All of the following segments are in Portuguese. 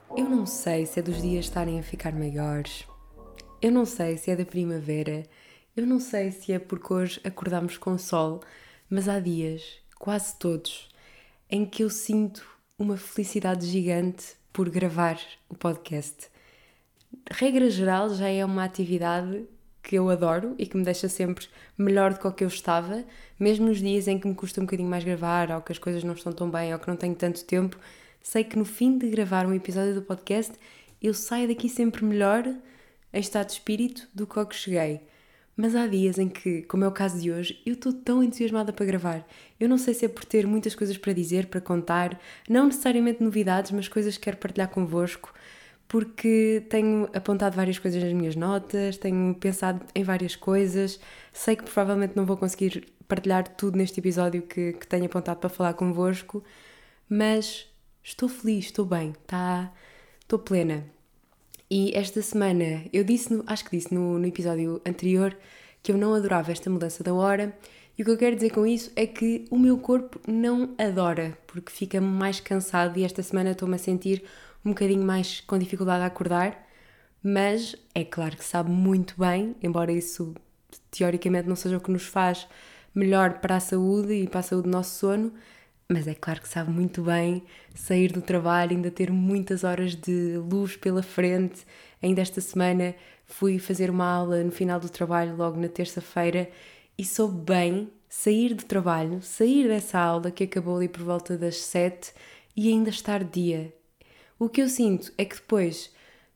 Eu não sei se é dos dias estarem a ficar maiores, eu não sei se é da primavera, eu não sei se é porque hoje acordamos com sol, mas há dias, quase todos, em que eu sinto uma felicidade gigante por gravar o podcast. Regra geral, já é uma atividade que eu adoro e que me deixa sempre melhor do que eu estava, mesmo nos dias em que me custa um bocadinho mais gravar, ou que as coisas não estão tão bem, ou que não tenho tanto tempo. Sei que no fim de gravar um episódio do podcast, eu saio daqui sempre melhor em estado de espírito do que ao que cheguei. Mas há dias em que, como é o caso de hoje, eu estou tão entusiasmada para gravar. Eu não sei se é por ter muitas coisas para dizer, para contar, não necessariamente novidades, mas coisas que quero partilhar convosco, porque tenho apontado várias coisas nas minhas notas, tenho pensado em várias coisas, sei que provavelmente não vou conseguir partilhar tudo neste episódio que tenho apontado para falar convosco, mas estou feliz, estou bem, estou plena. E esta semana, eu disse, acho que disse no episódio anterior, que eu não adorava esta mudança da hora, e o que eu quero dizer com isso é que o meu corpo não adora, porque fica mais cansado e esta semana estou-me a sentir um bocadinho mais com dificuldade a acordar, mas é claro que sabe muito bem, embora isso teoricamente não seja o que nos faz melhor para a saúde e para a saúde do nosso sono, mas é claro que sabe muito bem sair do trabalho, ainda ter muitas horas de luz pela frente. Ainda esta semana fui fazer uma aula no final do trabalho, logo na terça-feira, e soube bem sair do trabalho, sair dessa aula que acabou ali por volta das 7 e ainda estar dia. O que eu sinto é que depois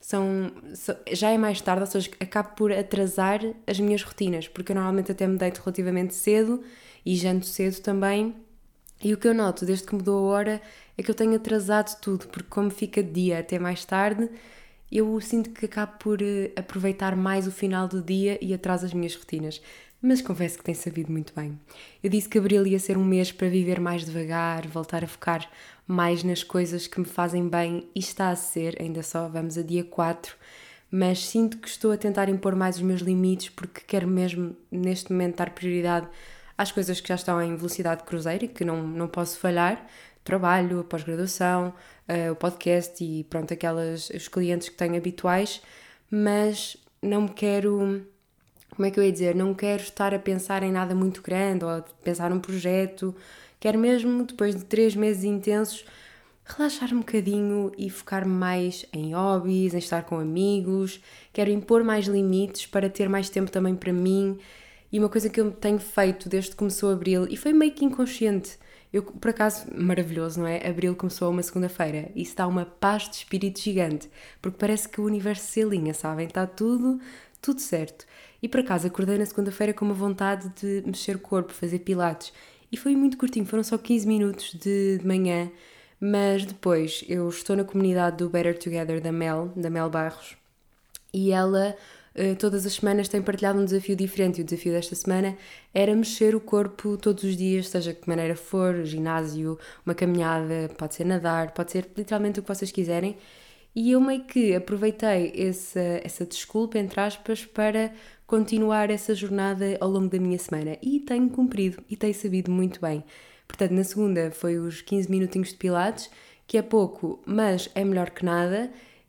já é mais tarde, ou seja, acabo por atrasar as minhas rotinas, porque eu normalmente até me deito relativamente cedo e janto cedo também. E o que eu noto desde que mudou a hora é que eu tenho atrasado tudo, porque como fica de dia até mais tarde, eu sinto que acabo por aproveitar mais o final do dia e atraso as minhas rotinas. Mas confesso que tem sabido muito bem. Eu disse que abril ia ser um mês para viver mais devagar, voltar a focar mais nas coisas que me fazem bem e está a ser, ainda só vamos a dia 4, mas sinto que estou a tentar impor mais os meus limites porque quero mesmo neste momento dar prioridade às coisas que já estão em velocidade de cruzeiro e que não posso falhar, trabalho, a pós-graduação, o podcast e pronto, os clientes que tenho habituais, mas não me quero, como é que eu ia dizer, não quero estar a pensar em nada muito grande ou a pensar num projeto, quero mesmo, depois de 3 meses intensos, relaxar um bocadinho e focar mais em hobbies, em estar com amigos, quero impor mais limites para ter mais tempo também para mim. E uma coisa que eu tenho feito desde que começou abril, e foi meio que inconsciente, eu, por acaso, maravilhoso, não é? Abril começou uma segunda-feira, e isso dá uma paz de espírito gigante, porque parece que o universo se alinha, sabem? Está tudo certo. E por acaso acordei na segunda-feira com uma vontade de mexer o corpo, fazer pilates, e foi muito curtinho, foram só 15 minutos de manhã, mas depois eu estou na comunidade do Better Together da Mel Barros, e ela todas as semanas tem partilhado um desafio diferente, e o desafio desta semana era mexer o corpo todos os dias, seja de que maneira for, ginásio, uma caminhada, pode ser nadar, pode ser literalmente o que vocês quiserem, e eu meio que aproveitei essa desculpa, entre aspas, para continuar essa jornada ao longo da minha semana, e tenho cumprido, e tenho sabido muito bem. Portanto, na segunda foi os 15 minutinhos de pilates, que é pouco, mas é melhor que nada,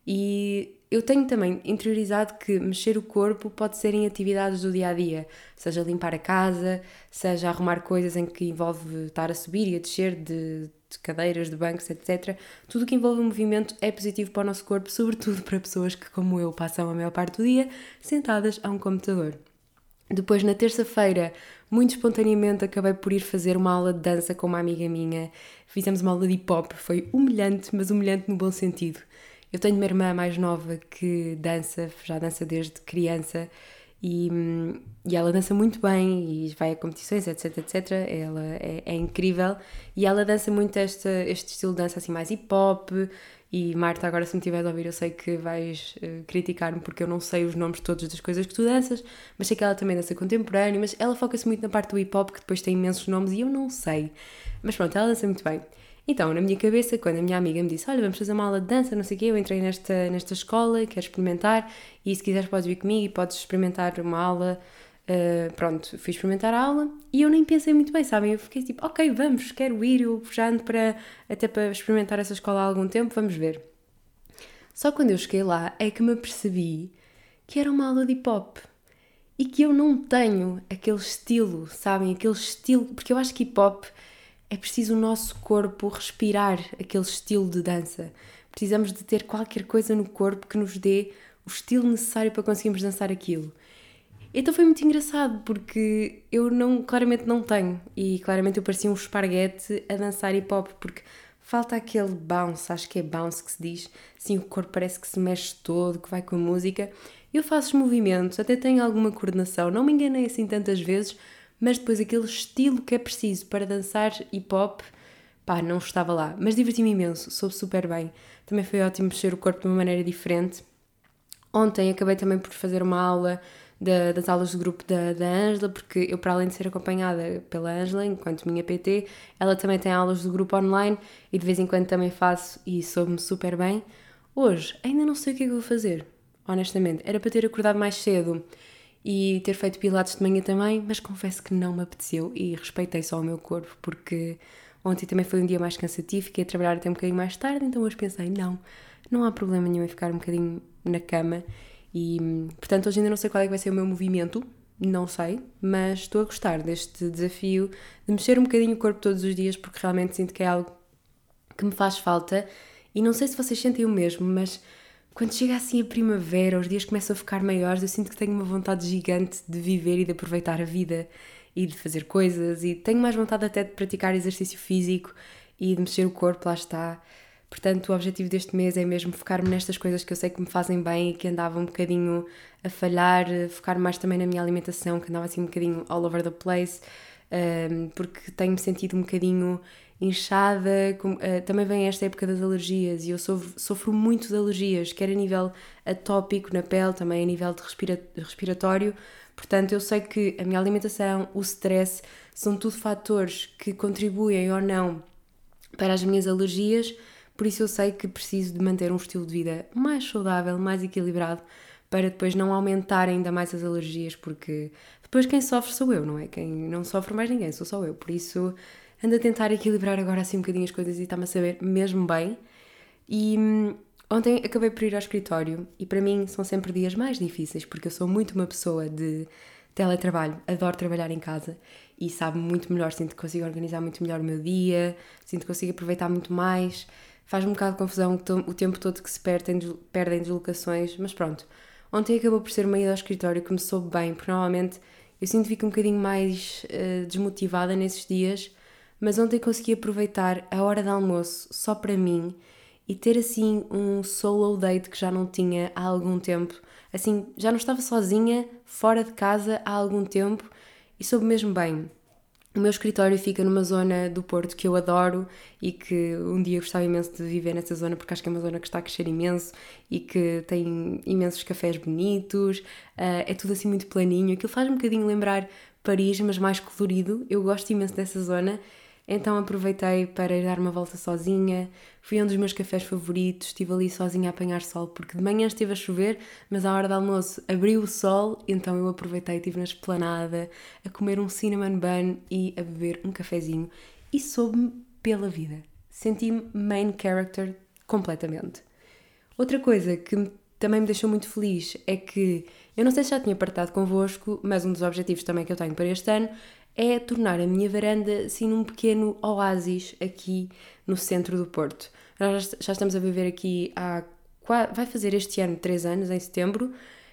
e eu tenho também interiorizado que mexer o corpo pode ser em atividades do dia-a-dia, seja limpar a casa, seja arrumar coisas em que envolve estar a subir e a descer de cadeiras, de bancos, etc. Tudo que envolve movimento é positivo para o nosso corpo, sobretudo para pessoas que, como eu, passam a maior parte do dia sentadas a um computador. Depois, na terça-feira, muito espontaneamente, acabei por ir fazer uma aula de dança com uma amiga minha. Fizemos uma aula de hip-hop, foi humilhante, mas humilhante no bom sentido. Eu tenho uma irmã mais nova que já dança desde criança e, e ela dança muito bem e vai a competições, etc, etc. Ela é incrível e ela dança muito este estilo de dança assim mais hip-hop. E Marta, agora se me estiveres a ouvir, eu sei que vais criticar-me porque eu não sei os nomes todos das coisas que tu danças, mas sei que ela também dança contemporâneo, mas ela foca-se muito na parte do hip-hop, que depois tem imensos nomes e eu não sei. Mas pronto, ela dança muito bem. Então, na minha cabeça, quando a minha amiga me disse, olha, vamos fazer uma aula de dança, não sei o quê, eu entrei nesta escola, quero experimentar, e se quiseres podes vir comigo e podes experimentar uma aula. Pronto, fui experimentar a aula e eu nem pensei muito bem, sabem? Eu fiquei tipo, ok, vamos, quero ir, eu já ando até para experimentar essa escola há algum tempo, vamos ver. Só quando eu cheguei lá é que me apercebi que era uma aula de hip-hop e que eu não tenho aquele estilo, sabem? Aquele estilo, porque eu acho que hip-hop é preciso o nosso corpo respirar aquele estilo de dança. Precisamos de ter qualquer coisa no corpo que nos dê o estilo necessário para conseguirmos dançar aquilo. Então foi muito engraçado porque eu claramente não tenho e claramente eu parecia um esparguete a dançar hip hop porque falta aquele bounce, acho que é bounce que se diz, assim o corpo parece que se mexe todo, que vai com a música. Eu faço os movimentos, até tenho alguma coordenação, não me enganei assim tantas vezes, mas depois aquele estilo que é preciso para dançar hip hop, pá, não estava lá. Mas diverti-me imenso, soube super bem. Também foi ótimo mexer o corpo de uma maneira diferente. Ontem acabei também por fazer uma aula das aulas de grupo da Ângela, porque eu, para além de ser acompanhada pela Ângela, enquanto minha PT, ela também tem aulas de grupo online e de vez em quando também faço e soube-me super bem. Hoje ainda não sei o que é que vou fazer, honestamente. Era para ter acordado mais cedo e ter feito pilates de manhã também, mas confesso que não me apeteceu e respeitei só o meu corpo, porque ontem também foi um dia mais cansativo, fiquei a trabalhar até um bocadinho mais tarde, então hoje pensei, não há problema nenhum em ficar um bocadinho na cama e, portanto, hoje ainda não sei qual é que vai ser o meu movimento, não sei, mas estou a gostar deste desafio de mexer um bocadinho o corpo todos os dias porque realmente sinto que é algo que me faz falta e não sei se vocês sentem o mesmo, mas quando chega assim a primavera, os dias começam a ficar maiores, eu sinto que tenho uma vontade gigante de viver e de aproveitar a vida e de fazer coisas e tenho mais vontade até de praticar exercício físico e de mexer o corpo, lá está. Portanto, o objetivo deste mês é mesmo focar-me nestas coisas que eu sei que me fazem bem e que andava um bocadinho a falhar, focar mais também na minha alimentação, que andava assim um bocadinho all over the place, porque tenho-me sentido um bocadinho inchada, também vem esta época das alergias e eu sofro muito de alergias, quer a nível atópico na pele, também a nível de respiratório, portanto eu sei que a minha alimentação, o stress, são tudo fatores que contribuem ou não para as minhas alergias, por isso eu sei que preciso de manter um estilo de vida mais saudável, mais equilibrado, para depois não aumentar ainda mais as alergias, porque depois quem sofre sou eu, não é? Quem não sofre mais ninguém, sou só eu, por isso ando a tentar equilibrar agora assim um bocadinho as coisas e está-me a saber mesmo bem. E ontem acabei por ir ao escritório e para mim são sempre dias mais difíceis, porque eu sou muito uma pessoa de teletrabalho, adoro trabalhar em casa e sabe muito melhor, sinto que consigo organizar muito melhor o meu dia, sinto que consigo aproveitar muito mais, faz-me um bocado de confusão o tempo todo que se perdem deslocações, mas pronto. Ontem acabou por ser uma ida ao escritório que me soube bem, porque normalmente eu sinto que fico um bocadinho mais desmotivada nesses dias, mas ontem consegui aproveitar a hora de almoço só para mim e ter assim um solo date que já não tinha há algum tempo. Assim, já não estava sozinha, fora de casa há algum tempo e soube mesmo bem. O meu escritório fica numa zona do Porto que eu adoro e que um dia gostava imenso de viver nessa zona porque acho que é uma zona que está a crescer imenso e que tem imensos cafés bonitos, é tudo assim muito planinho. Aquilo faz um bocadinho lembrar Paris, mas mais colorido. Eu gosto imenso dessa zona. Então aproveitei para ir dar uma volta sozinha, fui a um dos meus cafés favoritos, estive ali sozinha a apanhar sol, porque de manhã esteve a chover, mas à hora do almoço abriu o sol, então eu aproveitei, estive na esplanada, a comer um cinnamon bun e a beber um cafezinho e soube-me pela vida. Senti-me main character completamente. Outra coisa que também me deixou muito feliz é que, eu não sei se já tinha partilhado convosco, mas um dos objetivos também que eu tenho para este ano é tornar a minha varanda assim num pequeno oásis aqui no centro do Porto. Nós já estamos a viver aqui vai fazer este ano 3 anos, em setembro,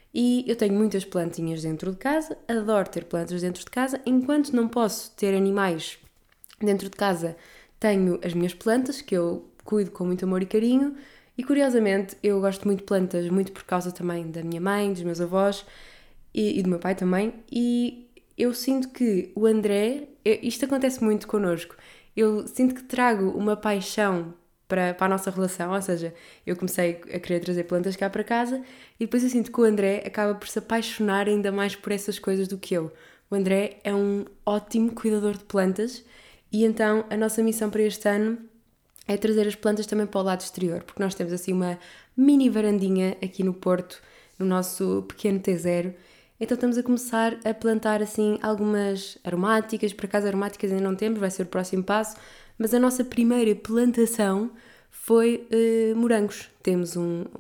e eu tenho muitas plantinhas dentro de casa, adoro ter plantas dentro de casa, enquanto não posso ter animais dentro de casa, tenho as minhas plantas, que eu cuido com muito amor e carinho, e curiosamente eu gosto muito de plantas, muito por causa também da minha mãe, dos meus avós e do meu pai também, e eu sinto que o André, isto acontece muito connosco, eu sinto que trago uma paixão para a nossa relação, ou seja, eu comecei a querer trazer plantas cá para casa e depois eu sinto que o André acaba por se apaixonar ainda mais por essas coisas do que eu. O André é um ótimo cuidador de plantas e então a nossa missão para este ano é trazer as plantas também para o lado exterior, porque nós temos assim uma mini varandinha aqui no Porto, no nosso pequeno T0. Então estamos a começar a plantar assim algumas aromáticas, por acaso aromáticas ainda não temos, vai ser o próximo passo, mas a nossa primeira plantação foi morangos. Temos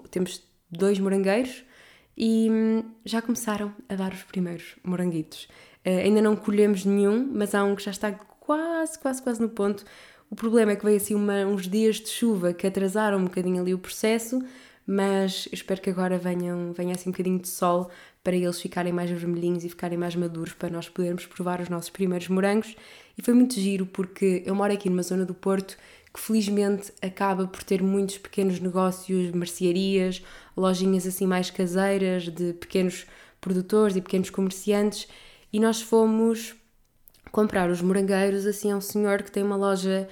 2 morangueiros e já começaram a dar os primeiros moranguitos. Ainda não colhemos nenhum, mas há um que já está quase no ponto. O problema é que veio assim uns dias de chuva que atrasaram um bocadinho ali o processo, mas eu espero que agora venha assim um bocadinho de sol para eles ficarem mais vermelhinhos e ficarem mais maduros para nós podermos provar os nossos primeiros morangos. E foi muito giro porque eu moro aqui numa zona do Porto que felizmente acaba por ter muitos pequenos negócios, mercearias, lojinhas assim mais caseiras de pequenos produtores e pequenos comerciantes, e nós fomos comprar os morangueiros assim a um senhor que tem uma loja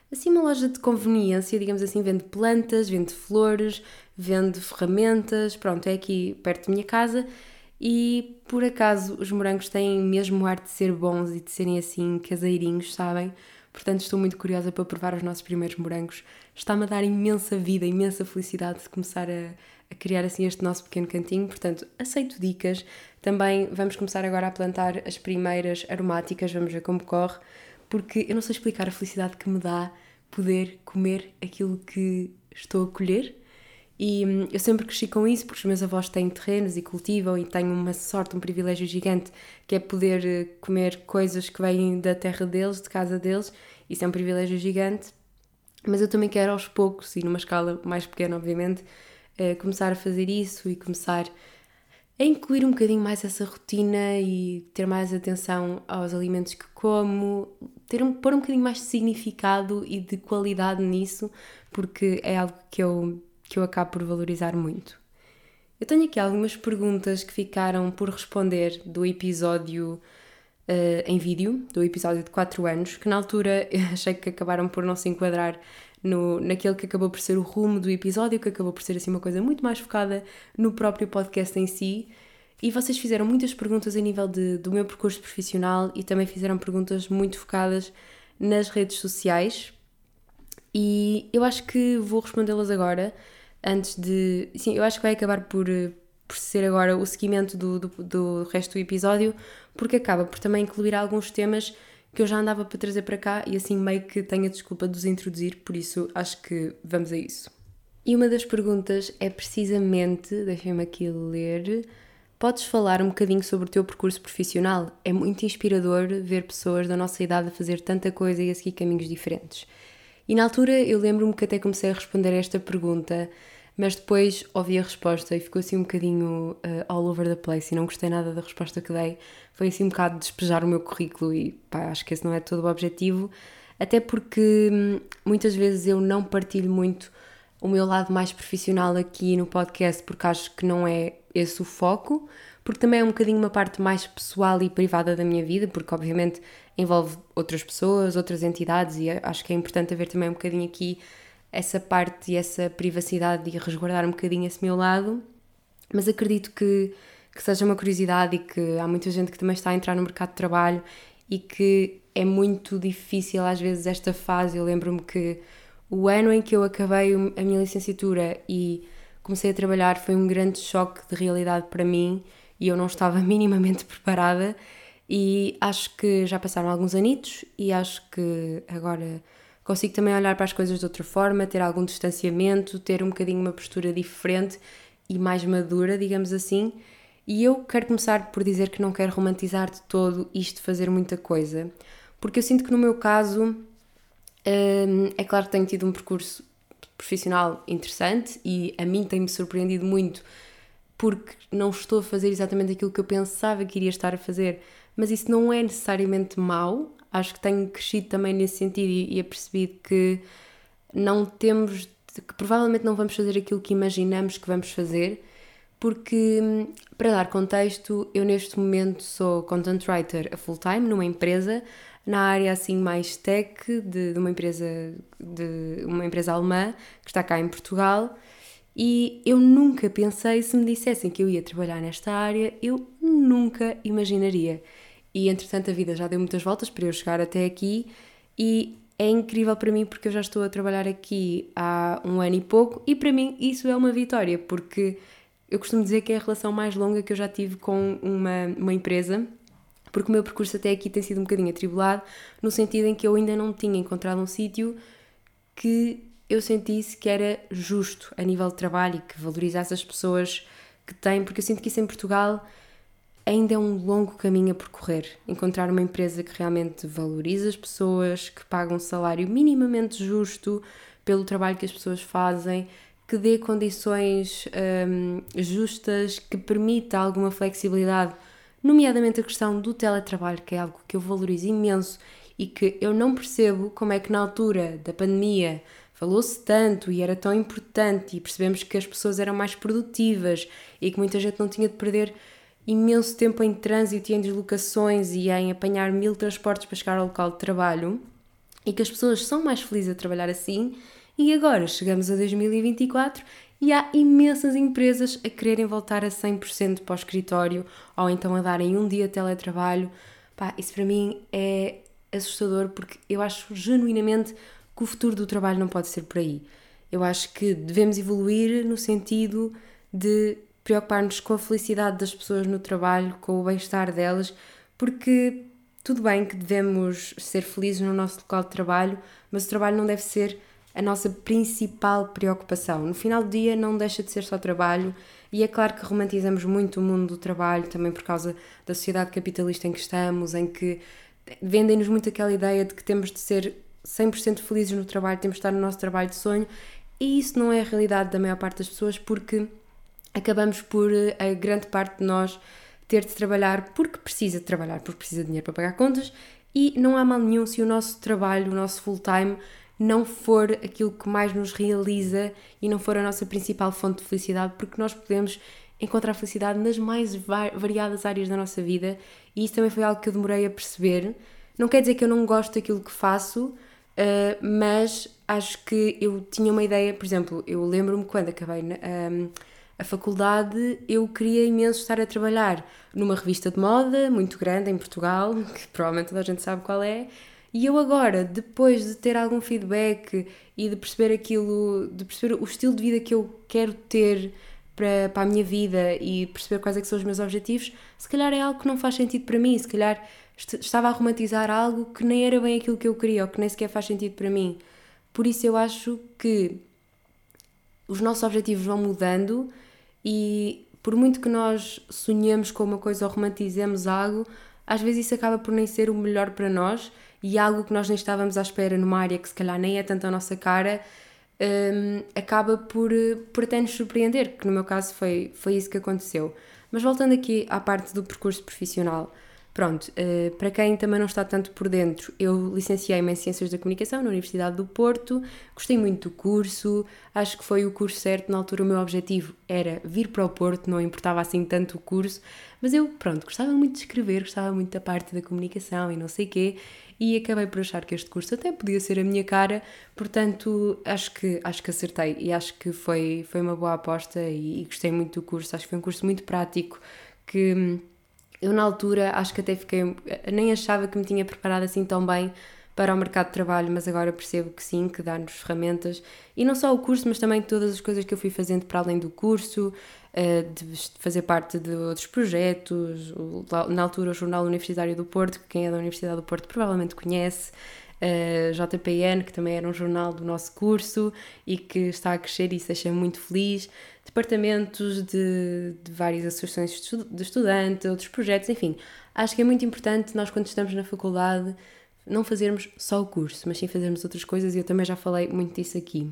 de conveniência, digamos assim, vende plantas, vende flores, vende ferramentas, pronto, é aqui perto da minha casa. E por acaso os morangos têm mesmo ar de ser bons e de serem assim caseirinhos, sabem? Portanto estou muito curiosa para provar os nossos primeiros morangos. Está-me a dar imensa vida, imensa felicidade de começar a criar assim este nosso pequeno cantinho. Portanto, aceito dicas. Também vamos começar agora a plantar as primeiras aromáticas, vamos ver como corre, porque eu não sei explicar a felicidade que me dá poder comer aquilo que estou a colher. E eu sempre cresci com isso porque os meus avós têm terrenos e cultivam, e tenho uma sorte, um privilégio gigante, que é poder comer coisas que vêm da terra deles, de casa deles. Isso é um privilégio gigante, mas eu também quero aos poucos, e numa escala mais pequena obviamente, começar a fazer isso e começar a incluir um bocadinho mais essa rotina e ter mais atenção aos alimentos que como, pôr um bocadinho mais de significado e de qualidade nisso, porque é algo que eu acabo por valorizar muito. Eu tenho aqui algumas perguntas que ficaram por responder do episódio em vídeo, do episódio de 4 anos, que na altura eu achei que acabaram por não se enquadrar naquele que acabou por ser o rumo do episódio, que acabou por ser assim uma coisa muito mais focada no próprio podcast em si. E vocês fizeram muitas perguntas a nível do meu percurso profissional e também fizeram perguntas muito focadas nas redes sociais. E eu acho que vou respondê-las agora, Sim, eu acho que vai acabar por ser agora o seguimento do resto do episódio, porque acaba por também incluir alguns temas que eu já andava para trazer para cá e assim meio que tenho a desculpa de os introduzir, por isso acho que vamos a isso. E uma das perguntas é precisamente, deixem-me aqui ler, podes falar um bocadinho sobre o teu percurso profissional? É muito inspirador ver pessoas da nossa idade a fazer tanta coisa e a seguir caminhos diferentes. E na altura eu lembro-me que até comecei a responder a esta pergunta, mas depois ouvi a resposta e ficou assim um bocadinho all over the place e não gostei nada da resposta que dei. Foi assim um bocado despejar o meu currículo e pá, acho que esse não é todo o objetivo, até porque muitas vezes eu não partilho muito o meu lado mais profissional aqui no podcast, porque acho que não é esse o foco, porque também é um bocadinho uma parte mais pessoal e privada da minha vida, porque obviamente envolve outras pessoas, outras entidades, e acho que é importante haver também um bocadinho aqui essa parte e essa privacidade e resguardar um bocadinho esse meu lado, mas acredito que seja uma curiosidade e que há muita gente que também está a entrar no mercado de trabalho e que é muito difícil às vezes esta fase. Eu lembro-me que o ano em que eu acabei a minha licenciatura e comecei a trabalhar foi um grande choque de realidade para mim e eu não estava minimamente preparada, e acho que já passaram alguns anitos e acho que agora consigo também olhar para as coisas de outra forma, ter algum distanciamento, ter um bocadinho uma postura diferente e mais madura, digamos assim. E eu quero começar por dizer que não quero romantizar de todo isto de fazer muita coisa, porque eu sinto que no meu caso é claro que tenho tido um percurso profissional interessante e a mim tem-me surpreendido muito, porque não estou a fazer exatamente aquilo que eu pensava que iria estar a fazer, mas isso não é necessariamente mau. Acho que tenho crescido também nesse sentido e apercebido que que provavelmente não vamos fazer aquilo que imaginamos que vamos fazer, porque, para dar contexto, eu neste momento sou content writer a full time numa empresa, na área assim mais tech de uma empresa alemã que está cá em Portugal, e eu nunca pensei, se me dissessem que eu ia trabalhar nesta área, eu nunca imaginaria. E entretanto a vida já deu muitas voltas para eu chegar até aqui e é incrível para mim porque eu já estou a trabalhar aqui há 1 ano e pouco e para mim isso é uma vitória, porque eu costumo dizer que é a relação mais longa que eu já tive com uma empresa, porque o meu percurso até aqui tem sido um bocadinho atribulado, no sentido em que eu ainda não tinha encontrado um sítio que eu sentisse que era justo a nível de trabalho e que valorizasse as pessoas que têm, porque eu sinto que isso em Portugal ainda é um longo caminho a percorrer. Encontrar uma empresa que realmente valoriza as pessoas, que paga um salário minimamente justo pelo trabalho que as pessoas fazem, que dê condições justas, que permita alguma flexibilidade, nomeadamente a questão do teletrabalho, que é algo que eu valorizo imenso e que eu não percebo como é que na altura da pandemia falou-se tanto e era tão importante e percebemos que as pessoas eram mais produtivas e que muita gente não tinha de perder imenso tempo em trânsito e em deslocações e em apanhar 1000 transportes para chegar ao local de trabalho e que as pessoas são mais felizes a trabalhar assim. E agora chegamos a 2024 e há imensas empresas a quererem voltar a 100% para o escritório ou então a darem um dia de teletrabalho. Pá, isso para mim é assustador porque eu acho genuinamente que o futuro do trabalho não pode ser por aí. Eu acho que devemos evoluir no sentido de preocupar-nos com a felicidade das pessoas no trabalho, com o bem-estar delas, porque tudo bem que devemos ser felizes no nosso local de trabalho, mas o trabalho não deve ser a nossa principal preocupação. No final do dia não deixa de ser só trabalho e é claro que romantizamos muito o mundo do trabalho, também por causa da sociedade capitalista em que estamos, em que vendem-nos muito aquela ideia de que temos de ser 100% felizes no trabalho, temos de estar no nosso trabalho de sonho e isso não é a realidade da maior parte das pessoas porque acabamos por, a grande parte de nós, ter de trabalhar porque precisa de trabalhar, porque precisa de dinheiro para pagar contas e não há mal nenhum se o nosso trabalho, o nosso full-time, não for aquilo que mais nos realiza e não for a nossa principal fonte de felicidade, porque nós podemos encontrar felicidade nas mais variadas áreas da nossa vida e isso também foi algo que eu demorei a perceber. Não quer dizer que eu não gosto daquilo que faço, mas acho que eu tinha uma ideia, por exemplo, eu lembro-me quando acabei a faculdade, eu queria imenso estar a trabalhar numa revista de moda muito grande em Portugal, que provavelmente toda a gente sabe qual é, e eu agora, depois de ter algum feedback e de perceber aquilo, de perceber o estilo de vida que eu quero ter para a minha vida e perceber quais é que são os meus objetivos, se calhar é algo que não faz sentido para mim, se calhar estava a romantizar algo que nem era bem aquilo que eu queria ou que nem sequer faz sentido para mim. Por isso eu acho que os nossos objetivos vão mudando e por muito que nós sonhemos com uma coisa ou romantizemos algo, às vezes isso acaba por nem ser o melhor para nós e algo que nós nem estávamos à espera numa área que se calhar nem é tanto a nossa cara, acaba por até nos surpreender, que no meu caso foi isso que aconteceu. Mas voltando aqui à parte do percurso profissional, pronto, para quem também não está tanto por dentro, eu licenciei-me em Ciências da Comunicação na Universidade do Porto, gostei muito do curso, acho que foi o curso certo, na altura o meu objetivo era vir para o Porto, não importava assim tanto o curso, mas eu, pronto, gostava muito de escrever, gostava muito da parte da comunicação e não sei quê, e acabei por achar que este curso até podia ser a minha cara, portanto acho que acertei e acho que foi uma boa aposta e gostei muito do curso, acho que foi um curso muito prático que eu na altura acho que até nem achava que me tinha preparado assim tão bem para o mercado de trabalho, mas agora percebo que sim, que dá-nos ferramentas e não só o curso, mas também todas as coisas que eu fui fazendo para além do curso, de fazer parte de outros projetos, na altura o Jornal Universitário do Porto, que quem é da Universidade do Porto provavelmente conhece, JPN, que também era um jornal do nosso curso e que está a crescer e isso deixa muito feliz, departamentos de várias associações de estudantes, outros projetos, enfim, acho que é muito importante nós quando estamos na faculdade não fazermos só o curso, mas sim fazermos outras coisas e eu também já falei muito disso aqui.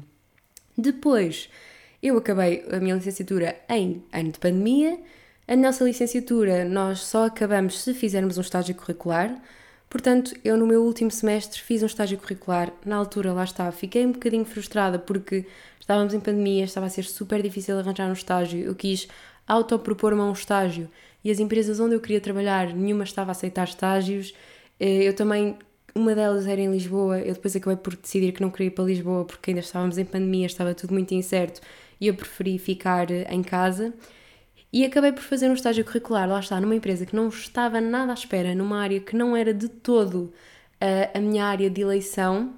Depois, eu acabei a minha licenciatura em ano de pandemia. A nossa licenciatura nós só acabamos se fizermos um estágio curricular. Portanto, eu no meu último semestre fiz um estágio curricular. Na altura, lá estava, fiquei um bocadinho frustrada porque estávamos em pandemia, estava a ser super difícil arranjar um estágio. Eu quis autopropor-me a um estágio e as empresas onde eu queria trabalhar, nenhuma estava a aceitar estágios. Eu também, uma delas era em Lisboa, eu depois acabei por decidir que não queria ir para Lisboa porque ainda estávamos em pandemia, estava tudo muito incerto e eu preferi ficar em casa. E acabei por fazer um estágio curricular, lá está, numa empresa que não estava nada à espera, numa área que não era de todo a minha área de eleição,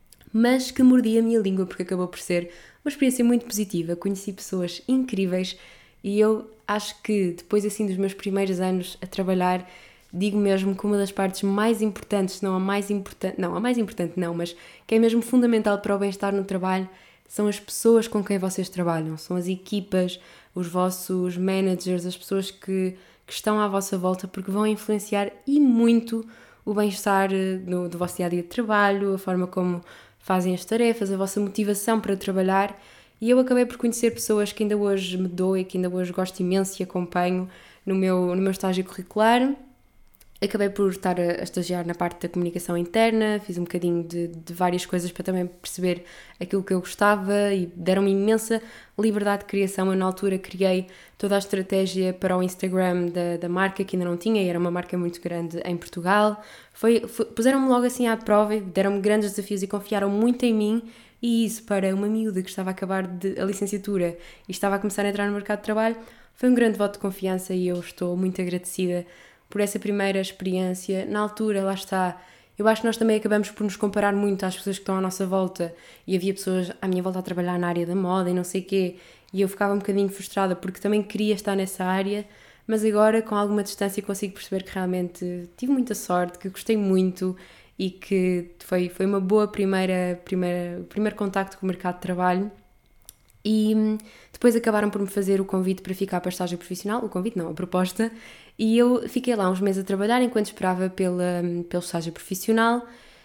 mas que mordia a minha língua, porque acabou por ser uma experiência muito positiva. Conheci pessoas incríveis e eu acho que depois assim dos meus primeiros anos a trabalhar, digo mesmo que uma das partes mais importantes, se não a mais importante, não, a mais importante não, mas que é mesmo fundamental para o bem-estar no trabalho, são as pessoas com quem vocês trabalham, são as equipas, os vossos managers, as pessoas que estão à vossa volta, porque vão influenciar e muito o bem-estar do vosso dia-a-dia de trabalho, a forma como fazem as tarefas, a vossa motivação para trabalhar. E eu acabei por conhecer pessoas que ainda hoje me dou e que ainda hoje gosto imenso e acompanho no meu estágio curricular. Acabei por estar a estagiar na parte da comunicação interna, fiz um bocadinho de várias coisas para também perceber aquilo que eu gostava e deram-me imensa liberdade de criação. Eu na altura criei toda a estratégia para o Instagram da marca, que ainda não tinha, e era uma marca muito grande em Portugal. Puseram-me logo assim à prova, deram-me grandes desafios e confiaram muito em mim, e isso para uma miúda que estava a acabar a licenciatura e estava a começar a entrar no mercado de trabalho, foi um grande voto de confiança e eu estou muito agradecida por essa primeira experiência. Na altura, lá está, eu acho que nós também acabamos por nos comparar muito às pessoas que estão à nossa volta, e havia pessoas à minha volta a trabalhar na área da moda e não sei o quê, e eu ficava um bocadinho frustrada porque também queria estar nessa área, mas agora com alguma distância consigo perceber que realmente tive muita sorte, que gostei muito e que foi uma boa primeiro contacto com o mercado de trabalho. E depois acabaram por me fazer o convite para ficar para estágio profissional, o convite não, a proposta, e eu fiquei lá uns meses a trabalhar enquanto esperava pelo estágio profissional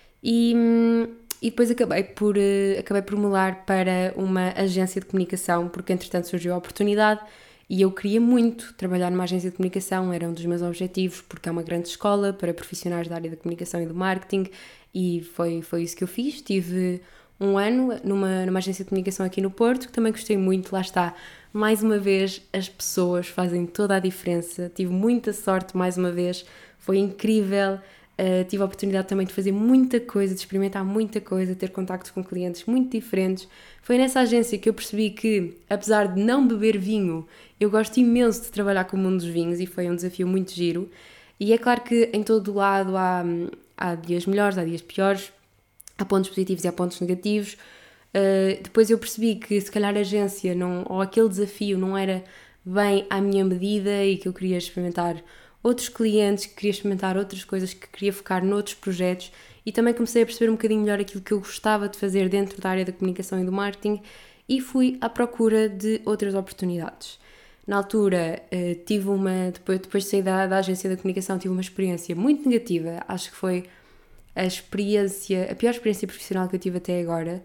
e depois acabei por mudar para uma agência de comunicação, porque entretanto surgiu a oportunidade e eu queria muito trabalhar numa agência de comunicação, era um dos meus objetivos, porque é uma grande escola para profissionais da área da comunicação e do marketing, e foi isso que eu fiz. Tive um ano numa agência de comunicação aqui no Porto, que também gostei muito, lá está. Mais uma vez, as pessoas fazem toda a diferença, tive muita sorte mais uma vez, foi incrível, tive a oportunidade também de fazer muita coisa, de experimentar muita coisa, ter contactos com clientes muito diferentes. Foi nessa agência que eu percebi que, apesar de não beber vinho, eu gosto imenso de trabalhar com o mundo dos vinhos e foi um desafio muito giro. E é claro que em todo o lado há dias melhores, há dias piores, há pontos positivos e há pontos negativos. Depois eu percebi que se calhar a agência ou aquele desafio não era bem à minha medida e que eu queria experimentar outros clientes, que queria experimentar outras coisas, que queria focar noutros projetos, e também comecei a perceber um bocadinho melhor aquilo que eu gostava de fazer dentro da área da comunicação e do marketing e fui à procura de outras oportunidades. Na altura depois de sair da agência da comunicação, tive uma experiência muito negativa, acho que foi a pior experiência profissional que eu tive até agora.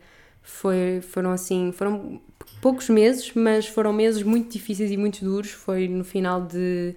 Foram poucos meses, mas foram meses muito difíceis e muito duros. Foi no final de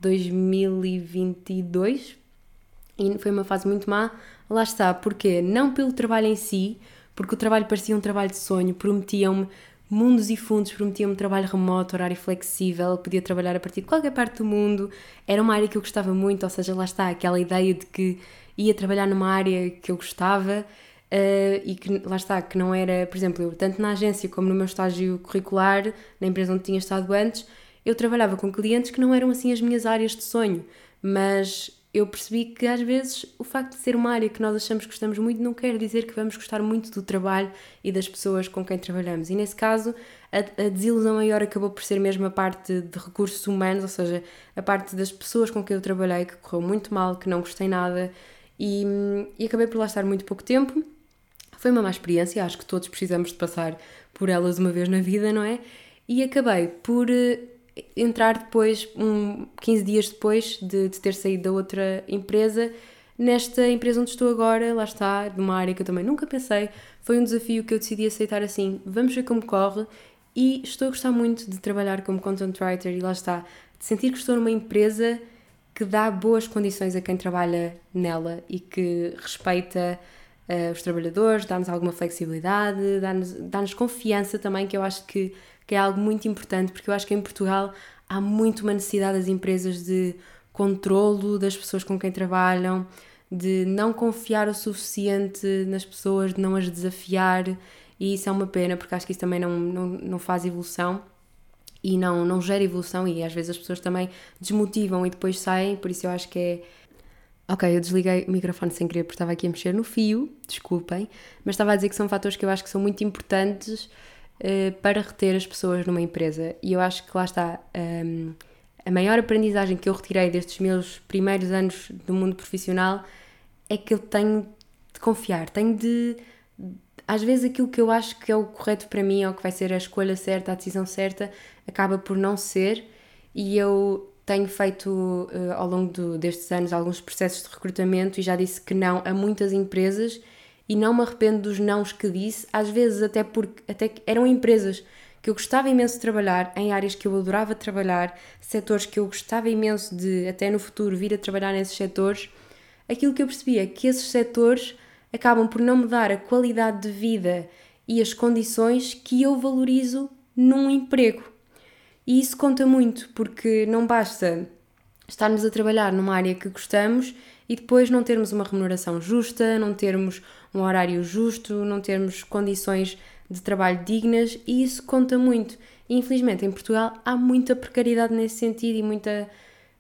2022 e foi uma fase muito má. Lá está, porque não pelo trabalho em si, porque o trabalho parecia um trabalho de sonho, prometiam-me mundos e fundos, prometiam-me trabalho remoto, horário flexível, podia trabalhar a partir de qualquer parte do mundo, era uma área que eu gostava muito, ou seja, lá está, aquela ideia de que ia trabalhar numa área que eu gostava, e que, lá está, que não era, por exemplo, eu tanto na agência como no meu estágio curricular, na empresa onde tinha estado antes, eu trabalhava com clientes que não eram assim as minhas áreas de sonho, mas eu percebi que às vezes o facto de ser uma área que nós achamos que gostamos muito não quer dizer que vamos gostar muito do trabalho e das pessoas com quem trabalhamos, e nesse caso a desilusão maior acabou por ser mesmo a parte de recursos humanos, ou seja, a parte das pessoas com quem eu trabalhei, que correu muito mal, que não gostei nada, e acabei por lá estar muito pouco tempo. Foi uma má experiência, acho que todos precisamos de passar por elas uma vez na vida, não é? E acabei por entrar depois, 15 dias depois de ter saído da outra empresa, nesta empresa onde estou agora, lá está, de uma área que eu também nunca pensei. Foi um desafio que eu decidi aceitar assim, vamos ver como corre, e estou a gostar muito de trabalhar como content writer e lá está, de sentir que estou numa empresa que dá boas condições a quem trabalha nela e que respeita os trabalhadores, dá-nos alguma flexibilidade, dá-nos confiança também, que eu acho que é algo muito importante, porque eu acho que em Portugal há muito uma necessidade das empresas de controlo das pessoas com quem trabalham, de não confiar o suficiente nas pessoas, de não as desafiar, e isso é uma pena, porque acho que isso também não faz evolução e não gera evolução, e às vezes as pessoas também desmotivam e depois saem, por isso eu acho que é... Ok, eu desliguei o microfone sem querer porque estava aqui a mexer no fio, desculpem, mas estava a dizer que são fatores que eu acho que são muito importantes para reter as pessoas numa empresa, e eu acho que lá está, a maior aprendizagem que eu retirei destes meus primeiros anos do mundo profissional é que eu tenho de confiar, às vezes aquilo que eu acho que é o correto para mim ou que vai ser a escolha certa, a decisão certa, acaba por não ser, e eu tenho feito ao longo destes anos alguns processos de recrutamento e já disse que não a muitas empresas e não me arrependo dos nãos que disse, às vezes até porque eram empresas que eu gostava imenso de trabalhar, em áreas que eu adorava trabalhar, setores que eu gostava imenso de até no futuro vir a trabalhar nesses setores. Aquilo que eu percebi é que esses setores acabam por não me dar a qualidade de vida e as condições que eu valorizo num emprego. E isso conta muito, porque não basta estarmos a trabalhar numa área que gostamos e depois não termos uma remuneração justa, não termos um horário justo, não termos condições de trabalho dignas, e isso conta muito. E infelizmente em Portugal há muita precariedade nesse sentido e muita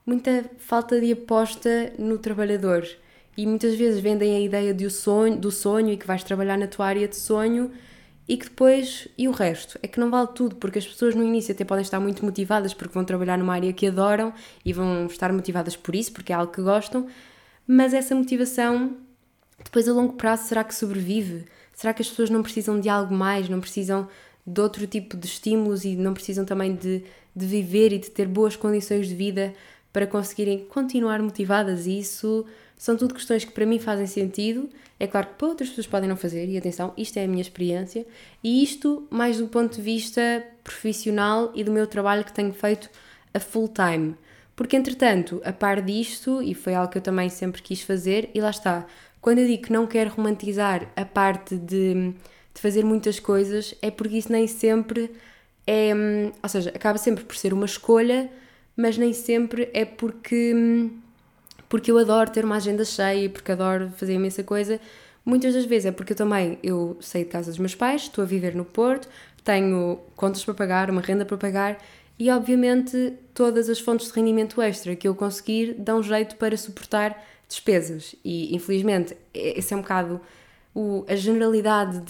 falta de aposta no trabalhador. E muitas vezes vendem a ideia do sonho e que vais trabalhar na tua área de sonho e que depois, e o resto? É que não vale tudo, porque as pessoas no início até podem estar muito motivadas porque vão trabalhar numa área que adoram e vão estar motivadas por isso, porque é algo que gostam, mas essa motivação, depois a longo prazo, será que sobrevive? Será que as pessoas não precisam de algo mais, não precisam de outro tipo de estímulos e não precisam também de viver e de ter boas condições de vida para conseguirem continuar motivadas? E isso são tudo questões que para mim fazem sentido. É claro que para outras pessoas podem não fazer, e atenção, isto é a minha experiência, e isto mais do ponto de vista profissional e do meu trabalho que tenho feito a full time. Porque entretanto, a par disto, e foi algo que eu também sempre quis fazer, e lá está, quando eu digo que não quero romantizar a parte de fazer muitas coisas, é porque isso nem sempre é, ou seja, acaba sempre por ser uma escolha, mas nem sempre é porque eu adoro ter uma agenda cheia, porque adoro fazer imensa coisa. Muitas das vezes é porque eu saí de casa dos meus pais, estou a viver no Porto, tenho contas para pagar, uma renda para pagar e obviamente todas as fontes de rendimento extra que eu conseguir dão jeito para suportar despesas. E infelizmente esse é um bocado a generalidade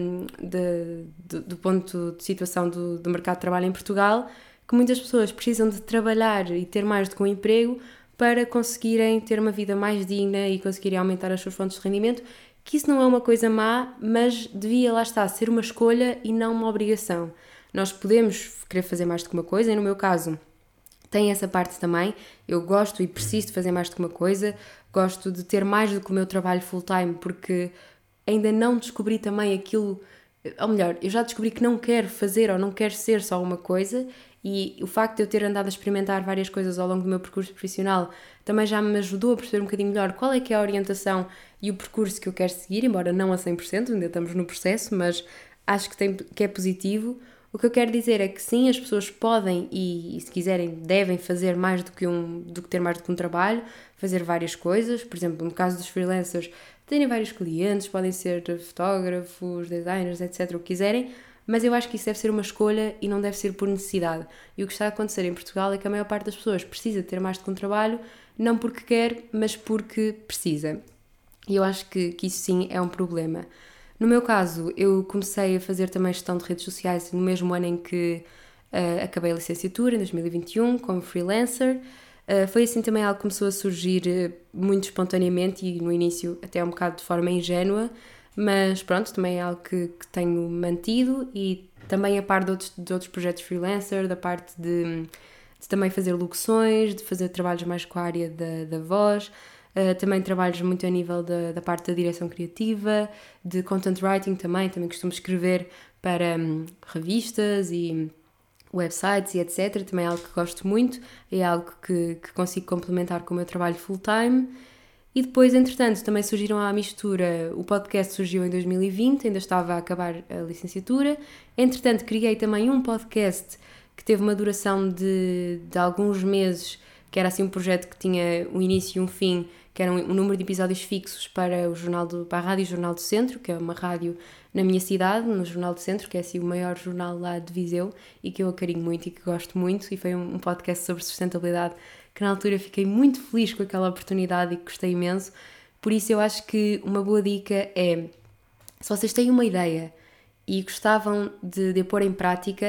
do ponto de situação do mercado de trabalho em Portugal, que muitas pessoas precisam de trabalhar e ter mais do que um emprego para conseguirem ter uma vida mais digna e conseguirem aumentar as suas fontes de rendimento, que isso não é uma coisa má, mas devia, lá está, ser uma escolha e não uma obrigação. Nós podemos querer fazer mais do que uma coisa, e no meu caso tem essa parte também, eu gosto e preciso de fazer mais do que uma coisa, gosto de ter mais do que o meu trabalho full-time, porque ainda não descobri também aquilo, ou melhor, eu já descobri que não quero fazer ou não quero ser só uma coisa, e o facto de eu ter andado a experimentar várias coisas ao longo do meu percurso profissional também já me ajudou a perceber um bocadinho melhor qual é que é a orientação e o percurso que eu quero seguir, embora não a 100%, ainda estamos no processo, mas acho que é positivo. O que eu quero dizer é que sim, as pessoas podem e se quiserem devem fazer mais do que ter mais do que um trabalho, fazer várias coisas. Por exemplo, no caso dos freelancers, terem vários clientes, podem ser fotógrafos, designers, etc, o que quiserem, mas eu acho que isso deve ser uma escolha e não deve ser por necessidade. E o que está a acontecer em Portugal é que a maior parte das pessoas precisa ter mais do que um trabalho, não porque quer, mas porque precisa. E eu acho que isso sim é um problema. No meu caso, eu comecei a fazer também gestão de redes sociais no mesmo ano em que acabei a licenciatura, em 2021, como freelancer. Foi assim também algo que começou a surgir muito espontaneamente e no início até um bocado de forma ingênua, mas pronto, também é algo que tenho mantido e também a par de outros projetos freelancer, da parte de também fazer locuções, de fazer trabalhos mais com a área da voz, também trabalhos muito a nível da parte da direção criativa, de content writing também costumo escrever para revistas e websites e etc. Também é algo que gosto muito, é algo que consigo complementar com o meu trabalho full-time. E depois, entretanto, também surgiram à mistura, o podcast surgiu em 2020, ainda estava a acabar a licenciatura. Entretanto, criei também um podcast que teve uma duração de alguns meses, que era assim um projeto que tinha um início e um fim, que era um número de episódios fixos para a Rádio Jornal do Centro, que é uma rádio na minha cidade, no Jornal do Centro, que é assim o maior jornal lá de Viseu e que eu acarinho muito e que gosto muito, e foi um podcast sobre sustentabilidade que na altura fiquei muito feliz com aquela oportunidade e que gostei imenso. Por isso eu acho que uma boa dica é, se vocês têm uma ideia e gostavam de pôr em prática,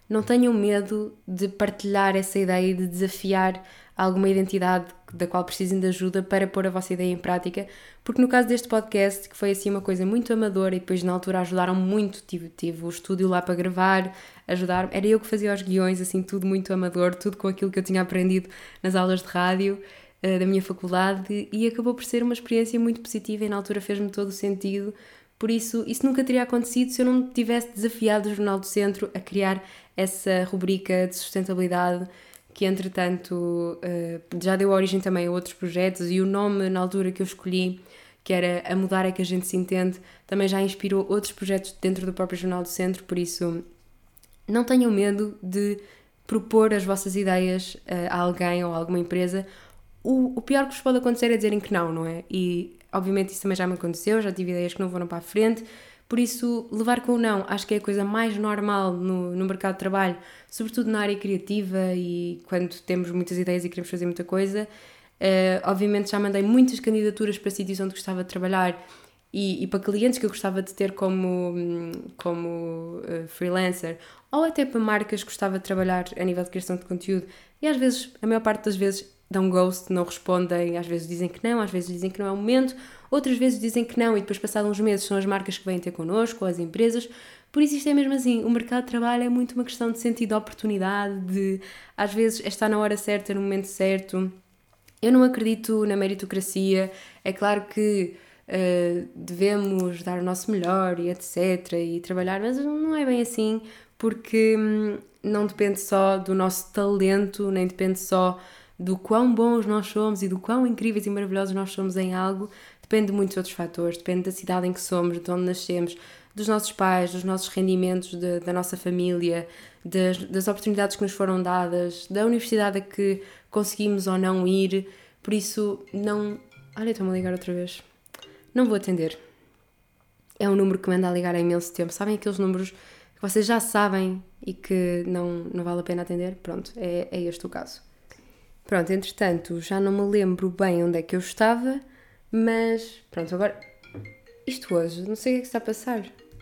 não tenham medo de partilhar essa ideia e de desafiar alguma identidade da qual precisem de ajuda para pôr a vossa ideia em prática, porque no caso deste podcast, que foi assim uma coisa muito amadora e depois na altura ajudaram muito, tive o estúdio lá para gravar, era eu que fazia os guiões, assim, tudo muito amador, tudo com aquilo que eu tinha aprendido nas aulas de rádio da minha faculdade, e acabou por ser uma experiência muito positiva e na altura fez-me todo o sentido. Por isso nunca teria acontecido se eu não tivesse desafiado o Jornal do Centro a criar essa rubrica de sustentabilidade que, entretanto, já deu origem também a outros projetos, e o nome, na altura que eu escolhi, que era A Mudar é que a gente se entende, também já inspirou outros projetos dentro do próprio Jornal do Centro. Por isso, não tenham medo de propor as vossas ideias a alguém ou a alguma empresa. O pior que vos pode acontecer é dizerem que não é? E, obviamente, isso também já me aconteceu, já tive ideias que não foram para a frente. Por isso, levar com o não acho que é a coisa mais normal no mercado de trabalho, sobretudo na área criativa e quando temos muitas ideias e queremos fazer muita coisa. Obviamente já mandei muitas candidaturas para sítios onde gostava de trabalhar e para clientes que eu gostava de ter como freelancer, ou até para marcas que gostava de trabalhar a nível de criação de conteúdo, e às vezes, a maior parte das vezes, dão ghost, não respondem, às vezes dizem que não, às vezes dizem que não é o momento, outras vezes dizem que não e depois, passados uns meses, são as marcas que vêm ter connosco, ou as empresas. Por isso isto é mesmo assim, o mercado de trabalho é muito uma questão de sentido de oportunidade, de às vezes estar na hora certa, no momento certo. Eu não acredito na meritocracia, é claro que devemos dar o nosso melhor e etc, e trabalhar, mas não é bem assim, porque não depende só do nosso talento, nem depende só do quão bons nós somos e do quão incríveis e maravilhosos nós somos em algo. Depende de muitos outros fatores, depende da cidade em que somos, de onde nascemos, dos nossos pais, dos nossos rendimentos, da nossa família, das oportunidades que nos foram dadas, da universidade a que conseguimos ou não ir. Por isso, não... Olha, estou-me a ligar outra vez. Não vou atender. É um número que me anda a ligar há imenso tempo. Sabem aqueles números que vocês já sabem e que não vale a pena atender? Pronto, é este o caso. Pronto, entretanto, já não me lembro bem onde é que eu estava, mas pronto, agora... Isto hoje, não sei o que é que está a passar.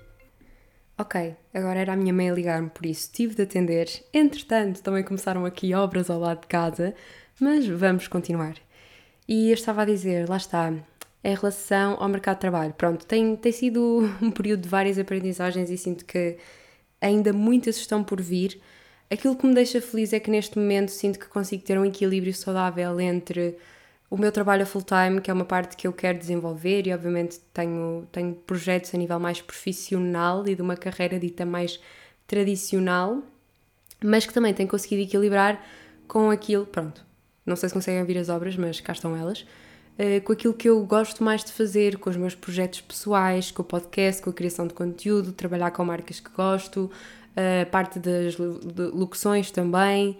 Ok, agora era a minha mãe a ligar-me, por isso tive de atender. Entretanto, também começaram aqui obras ao lado de casa, mas vamos continuar. E eu estava a dizer, lá está, em relação ao mercado de trabalho. Pronto, tem sido um período de várias aprendizagens e sinto que ainda muitas estão por vir. Aquilo que me deixa feliz é que neste momento sinto que consigo ter um equilíbrio saudável entre o meu trabalho a full-time, que é uma parte que eu quero desenvolver, e obviamente tenho projetos a nível mais profissional e de uma carreira dita mais tradicional, mas que também tenho conseguido equilibrar com aquilo, pronto, não sei se conseguem ouvir as obras, mas cá estão elas, com aquilo que eu gosto mais de fazer, com os meus projetos pessoais, com o podcast, com a criação de conteúdo, trabalhar com marcas que gosto, parte das locuções também,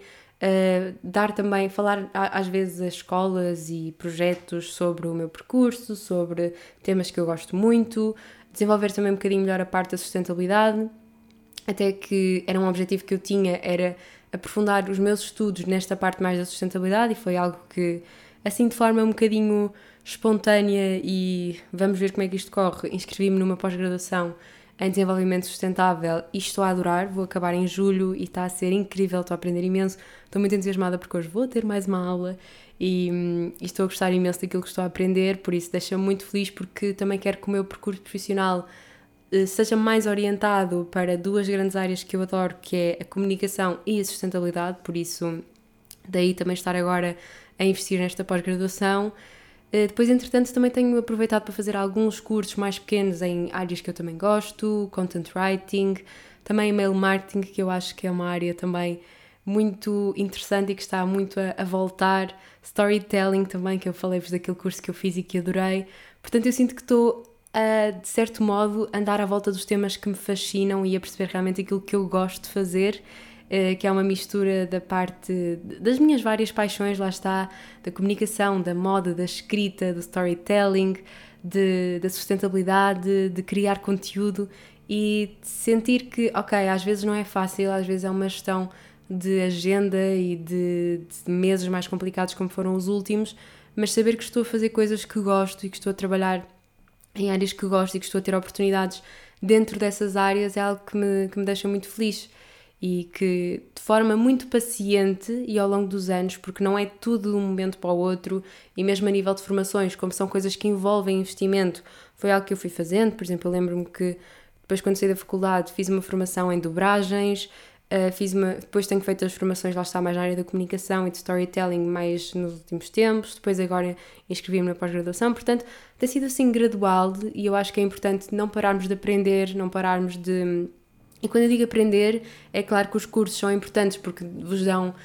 falar às vezes a escolas e projetos sobre o meu percurso, sobre temas que eu gosto muito, desenvolver também um bocadinho melhor a parte da sustentabilidade, até que era um objetivo que eu tinha, era aprofundar os meus estudos nesta parte mais da sustentabilidade, e foi algo que, assim de forma um bocadinho espontânea e vamos ver como é que isto corre, inscrevi-me numa pós-graduação em desenvolvimento sustentável e estou a adorar. Vou acabar em julho e está a ser incrível, estou a aprender imenso, estou muito entusiasmada porque hoje vou ter mais uma aula e estou a gostar imenso daquilo que estou a aprender, por isso deixa-me muito feliz, porque também quero que o meu percurso profissional seja mais orientado para duas grandes áreas que eu adoro, que é a comunicação e a sustentabilidade, por isso daí também estar agora a investir nesta pós-graduação. Depois, entretanto, também tenho aproveitado para fazer alguns cursos mais pequenos em áreas que eu também gosto, content writing, também email marketing, que eu acho que é uma área também muito interessante e que está muito a voltar, storytelling também, que eu falei-vos daquele curso que eu fiz e que adorei. Portanto, eu sinto que estou a, de certo modo, andar à volta dos temas que me fascinam e a perceber realmente aquilo que eu gosto de fazer, que é uma mistura da parte das minhas várias paixões, lá está, da comunicação, da moda, da escrita, do storytelling, da sustentabilidade, de criar conteúdo e de sentir que, ok, às vezes não é fácil, às vezes é uma gestão de agenda e de meses mais complicados como foram os últimos, mas saber que estou a fazer coisas que gosto e que estou a trabalhar em áreas que gosto e que estou a ter oportunidades dentro dessas áreas é algo que me deixa muito feliz. e que de forma muito paciente e ao longo dos anos, porque não é tudo de um momento para o outro, e mesmo a nível de formações, como são coisas que envolvem investimento, foi algo que eu fui fazendo. Por exemplo, eu lembro-me que depois, quando saí da faculdade, fiz uma formação em dobragens, depois tenho feito as formações, lá está, mais na área da comunicação e de storytelling, mais nos últimos tempos. Depois agora inscrevi-me na pós-graduação. Portanto, tem sido assim gradual, e eu acho que é importante não pararmos de aprender, não pararmos de... E quando eu digo aprender, é claro que os cursos são importantes porque vos dão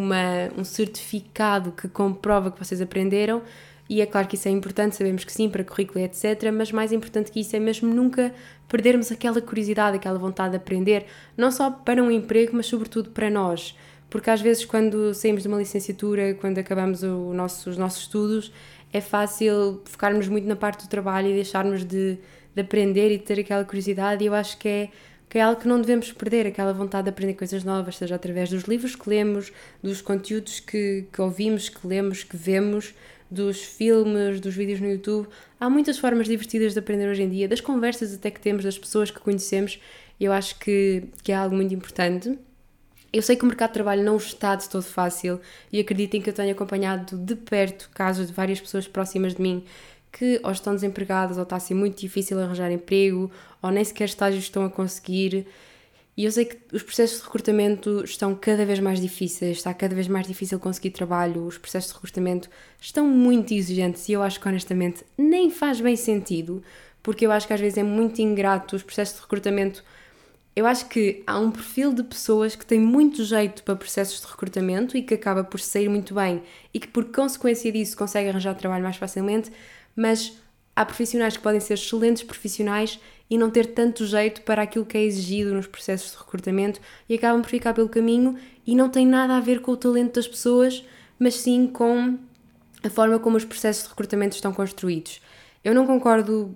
um certificado que comprova que vocês aprenderam, e é claro que isso é importante, sabemos que sim, para currículo e etc, mas mais importante que isso é mesmo nunca perdermos aquela curiosidade, aquela vontade de aprender, não só para um emprego, mas sobretudo para nós, porque às vezes quando saímos de uma licenciatura, quando acabamos os nossos estudos, é fácil focarmos muito na parte do trabalho e deixarmos de aprender e de ter aquela curiosidade, e eu acho que é algo que não devemos perder, aquela vontade de aprender coisas novas, seja através dos livros que lemos, dos conteúdos que ouvimos, que lemos, que vemos, dos filmes, dos vídeos no YouTube. Há muitas formas divertidas de aprender hoje em dia, das conversas até que temos, das pessoas que conhecemos, e eu acho que é algo muito importante. Eu sei que o mercado de trabalho não está de todo fácil, e acreditem que eu tenho acompanhado de perto casos de várias pessoas próximas de mim que ou estão desempregadas, ou está a ser muito difícil arranjar emprego, ou nem sequer estágios estão a conseguir. E eu sei que os processos de recrutamento estão cada vez mais difíceis, está cada vez mais difícil conseguir trabalho, os processos de recrutamento estão muito exigentes, e eu acho que honestamente nem faz bem sentido, porque eu acho que às vezes é muito ingrato os processos de recrutamento. Eu acho que há um perfil de pessoas que tem muito jeito para processos de recrutamento e que acaba por sair muito bem e que por consequência disso consegue arranjar trabalho mais facilmente, mas há profissionais que podem ser excelentes profissionais e não ter tanto jeito para aquilo que é exigido nos processos de recrutamento, e acabam por ficar pelo caminho, e não tem nada a ver com o talento das pessoas, mas sim com a forma como os processos de recrutamento estão construídos. Eu não concordo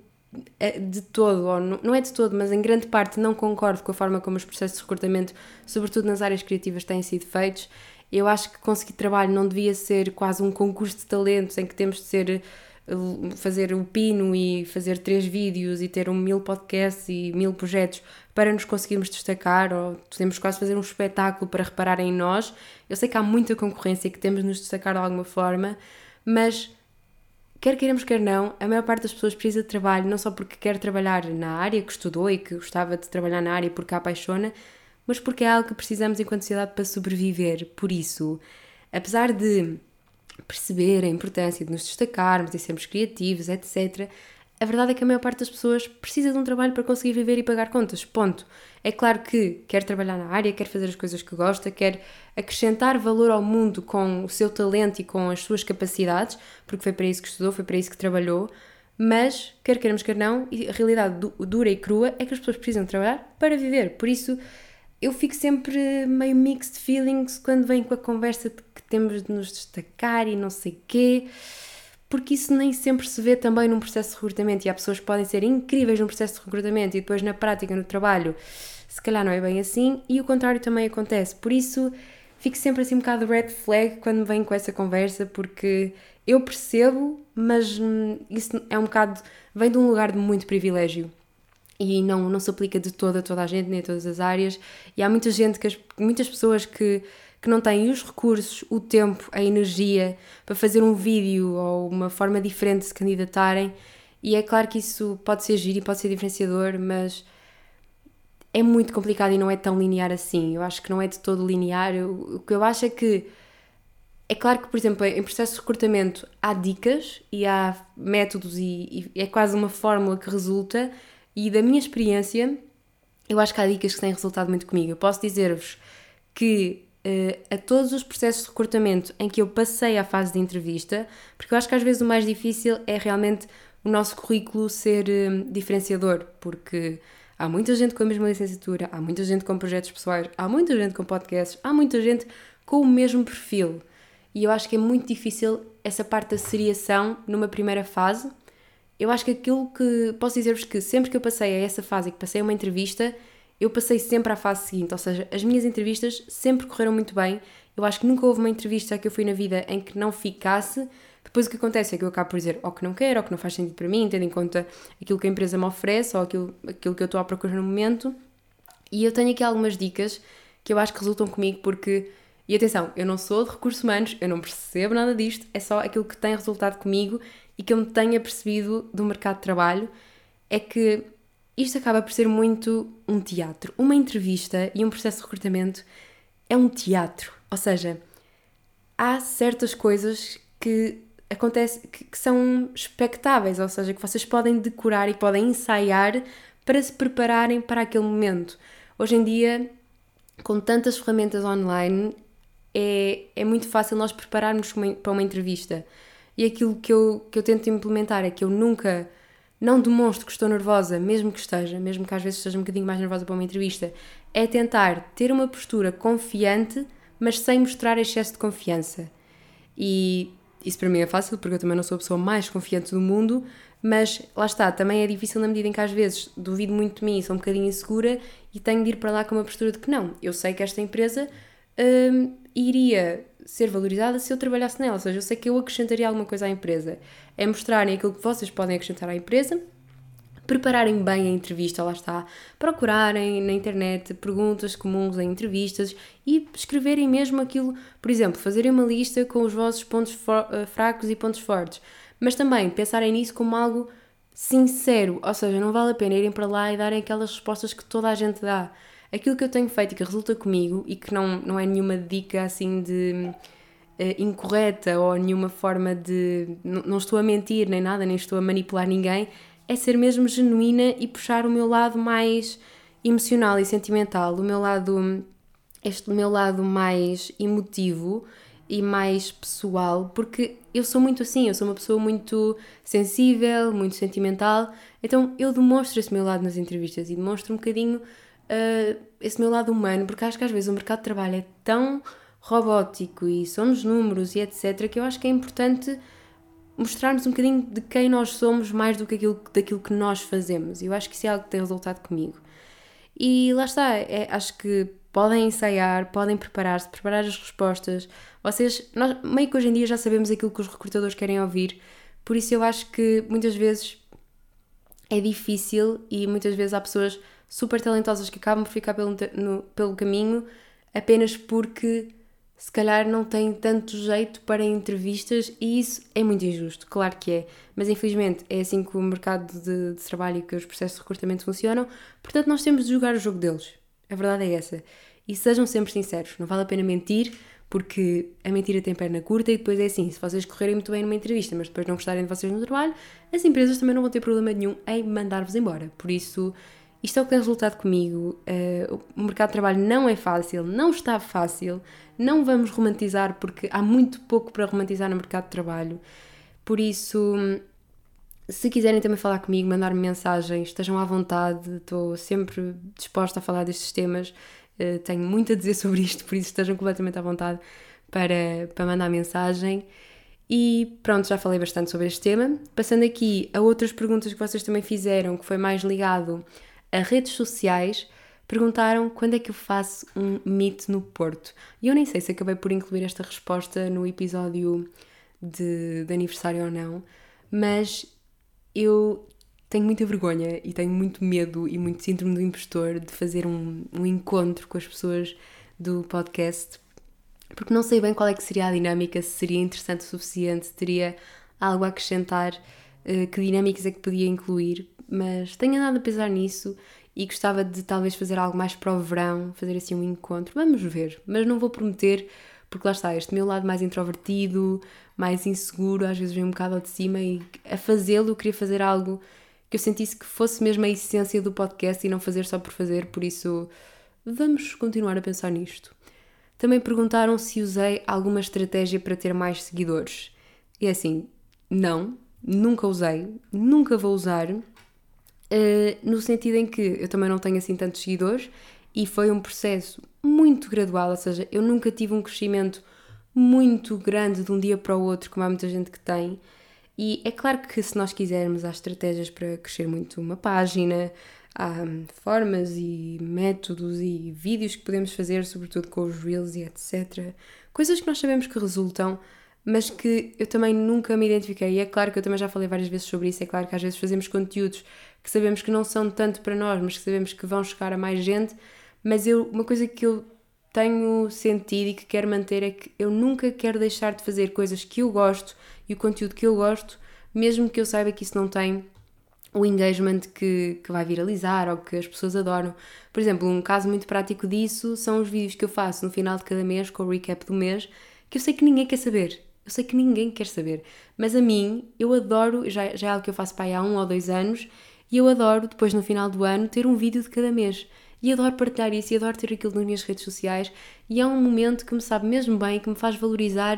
de todo, ou não é de todo, mas em grande parte não concordo com a forma como os processos de recrutamento, sobretudo nas áreas criativas, têm sido feitos. Eu acho que conseguir trabalho não devia ser quase um concurso de talentos em que temos de fazer o pino e fazer 3 vídeos e ter 1000 podcasts e 1000 projetos para nos conseguirmos destacar, ou temos quase fazer um espetáculo para repararem em nós. Eu sei que há muita concorrência e que temos de nos destacar de alguma forma, mas quer queiramos, quer não, a maior parte das pessoas precisa de trabalho, não só porque quer trabalhar na área que estudou e que gostava de trabalhar na área porque a apaixona, mas porque é algo que precisamos enquanto sociedade para sobreviver. Por isso, apesar de perceber a importância de nos destacarmos e sermos criativos, etc., a verdade é que a maior parte das pessoas precisa de um trabalho para conseguir viver e pagar contas, ponto. É claro que quer trabalhar na área, quer fazer as coisas que gosta, quer acrescentar valor ao mundo com o seu talento e com as suas capacidades, porque foi para isso que estudou, foi para isso que trabalhou, mas, quer queiramos, quer não, a realidade dura e crua é que as pessoas precisam trabalhar para viver. Por isso, eu fico sempre meio mixed feelings quando vem com a conversa de que temos de nos destacar e não sei quê, porque isso nem sempre se vê também num processo de recrutamento, e há pessoas que podem ser incríveis num processo de recrutamento e depois na prática, no trabalho, se calhar não é bem assim, e o contrário também acontece. Por isso, fico sempre assim um bocado red flag quando vem com essa conversa, porque eu percebo, mas isso é um bocado, vem de um lugar de muito privilégio. E não se aplica de toda a gente, nem a todas as áreas, e há muita gente, muitas pessoas que não têm os recursos, o tempo, a energia para fazer um vídeo ou uma forma diferente de se candidatarem, e é claro que isso pode ser giro e pode ser diferenciador, mas é muito complicado e não é tão linear assim. Eu acho que não é de todo linear. O que eu acho é que é claro que, por exemplo, em processo de recrutamento há dicas e há métodos e é quase uma fórmula que resulta. E da minha experiência, eu acho que há dicas que têm resultado muito comigo. Eu posso dizer-vos que a todos os processos de recrutamento em que eu passei à fase de entrevista, porque eu acho que às vezes o mais difícil é realmente o nosso currículo ser diferenciador, porque há muita gente com a mesma licenciatura, há muita gente com projetos pessoais, há muita gente com podcasts, há muita gente com o mesmo perfil. E eu acho que é muito difícil essa parte da seriação numa primeira fase. Eu acho que aquilo que posso dizer-vos que sempre que eu passei a essa fase e que passei a uma entrevista, eu passei sempre à fase seguinte, ou seja, as minhas entrevistas sempre correram muito bem. Eu acho que nunca houve uma entrevista que eu fui na vida em que não ficasse. Depois o que acontece é que eu acabo por dizer ou que não quero, ou que não faz sentido para mim, tendo em conta aquilo que a empresa me oferece ou aquilo que eu estou à procura no momento. E eu tenho aqui algumas dicas que eu acho que resultam comigo porque... E atenção, eu não sou de recursos humanos, eu não percebo nada disto, é só aquilo que tem resultado comigo e que eu me tenha percebido do mercado de trabalho, é que isto acaba por ser muito um teatro. Uma entrevista e um processo de recrutamento é um teatro, ou seja, há certas coisas que acontecem, que são expectáveis, ou seja, que vocês podem decorar e podem ensaiar para se prepararem para aquele momento. Hoje em dia, com tantas ferramentas online, é muito fácil nós prepararmos para uma entrevista. E aquilo que eu tento implementar é que eu nunca, não demonstro que estou nervosa, mesmo que esteja, mesmo que às vezes esteja um bocadinho mais nervosa para uma entrevista, é tentar ter uma postura confiante, mas sem mostrar excesso de confiança. E isso para mim é fácil, porque eu também não sou a pessoa mais confiante do mundo, mas lá está, também é difícil na medida em que às vezes duvido muito de mim, sou um bocadinho insegura e tenho de ir para lá com uma postura de que não, eu sei que esta empresa iria ser valorizada se eu trabalhasse nela, ou seja, eu sei que eu acrescentaria alguma coisa à empresa. É mostrarem aquilo que vocês podem acrescentar à empresa, prepararem bem a entrevista, lá está, procurarem na internet perguntas comuns em entrevistas e escreverem mesmo aquilo, por exemplo, fazerem uma lista com os vossos pontos fracos e pontos fortes, mas também pensarem nisso como algo sincero, ou seja, não vale a pena irem para lá e darem aquelas respostas que toda a gente dá. Aquilo que eu tenho feito e que resulta comigo e que não é nenhuma dica assim de incorreta ou nenhuma forma de... Não estou a mentir nem nada, nem estou a manipular ninguém, é ser mesmo genuína e puxar o meu lado mais emocional e sentimental, o meu lado mais emotivo e mais pessoal, porque eu sou muito assim, eu sou uma pessoa muito sensível, muito sentimental, então eu demonstro esse meu lado nas entrevistas e demonstro um bocadinho esse meu lado humano, porque acho que às vezes o mercado de trabalho é tão robótico e são os números e etc, que eu acho que é importante mostrarmos um bocadinho de quem nós somos mais do que daquilo que nós fazemos. E eu acho que isso é algo que tem resultado comigo. E lá está, acho que podem ensaiar, podem preparar-se, preparar as respostas. Nós meio que hoje em dia já sabemos aquilo que os recrutadores querem ouvir, por isso eu acho que muitas vezes é difícil e muitas vezes há pessoas super talentosas que acabam por ficar pelo caminho apenas porque se calhar não têm tanto jeito para entrevistas e isso é muito injusto, claro que é, mas infelizmente é assim que o mercado de trabalho e que os processos de recrutamento funcionam, portanto nós temos de jogar o jogo deles, a verdade é essa. E sejam sempre sinceros, não vale a pena mentir, porque a mentira tem perna curta e depois é assim, se vocês correrem muito bem numa entrevista, mas depois não gostarem de vocês no trabalho, as empresas também não vão ter problema nenhum em mandar-vos embora. Por isso, isto é o que tem resultado comigo. O mercado de trabalho não é fácil, não está fácil, não vamos romantizar porque há muito pouco para romantizar no mercado de trabalho. Por isso, se quiserem também falar comigo, mandar-me mensagens, estejam à vontade, estou sempre disposta a falar destes temas. Tenho muito a dizer sobre isto, por isso estejam completamente à vontade para mandar mensagem. E pronto, já falei bastante sobre este tema. Passando aqui a outras perguntas que vocês também fizeram, que foi mais ligado a redes sociais, perguntaram quando é que eu faço um meet no Porto. E eu nem sei se acabei por incluir esta resposta no episódio de aniversário ou não, mas eu tenho muita vergonha e tenho muito medo e muito síndrome do impostor de fazer um encontro com as pessoas do podcast, porque não sei bem qual é que seria a dinâmica, se seria interessante o suficiente, se teria algo a acrescentar, que dinâmicas é que podia incluir, mas tenho andado a pensar nisso e gostava de talvez fazer algo mais para o verão, fazer assim um encontro, vamos ver, mas não vou prometer, porque lá está, este meu lado mais introvertido, mais inseguro, às vezes vem um bocado ao de cima e a fazê-lo eu queria fazer algo que eu sentisse que fosse mesmo a essência do podcast e não fazer só por fazer, por isso vamos continuar a pensar nisto. Também perguntaram se usei alguma estratégia para ter mais seguidores. E assim, não, nunca usei, nunca vou usar, no sentido em que eu também não tenho assim tantos seguidores e foi um processo muito gradual, ou seja, eu nunca tive um crescimento muito grande de um dia para o outro, como há muita gente que tem. E é claro que se nós quisermos, há estratégias para crescer muito uma página, há formas e métodos e vídeos que podemos fazer, sobretudo com os Reels e etc. Coisas que nós sabemos que resultam, mas que eu também nunca me identifiquei. E é claro que eu também já falei várias vezes sobre isso, é claro que às vezes fazemos conteúdos que sabemos que não são tanto para nós, mas que sabemos que vão chegar a mais gente. Mas uma coisa que eu tenho sentido e que quero manter é que eu nunca quero deixar de fazer coisas que eu gosto e o conteúdo que eu gosto, mesmo que eu saiba que isso não tem o engagement que vai viralizar ou que as pessoas adoram. Por exemplo, um caso muito prático disso são os vídeos que eu faço no final de cada mês, com o recap do mês, que eu sei que ninguém quer saber. Eu sei que ninguém quer saber. Mas a mim, eu adoro, já é algo que eu faço para aí há 1 ou 2 anos, e eu adoro, depois no final do ano, ter um vídeo de cada mês. E adoro partilhar isso e adoro ter aquilo nas minhas redes sociais. E é um momento que me sabe mesmo bem, que me faz valorizar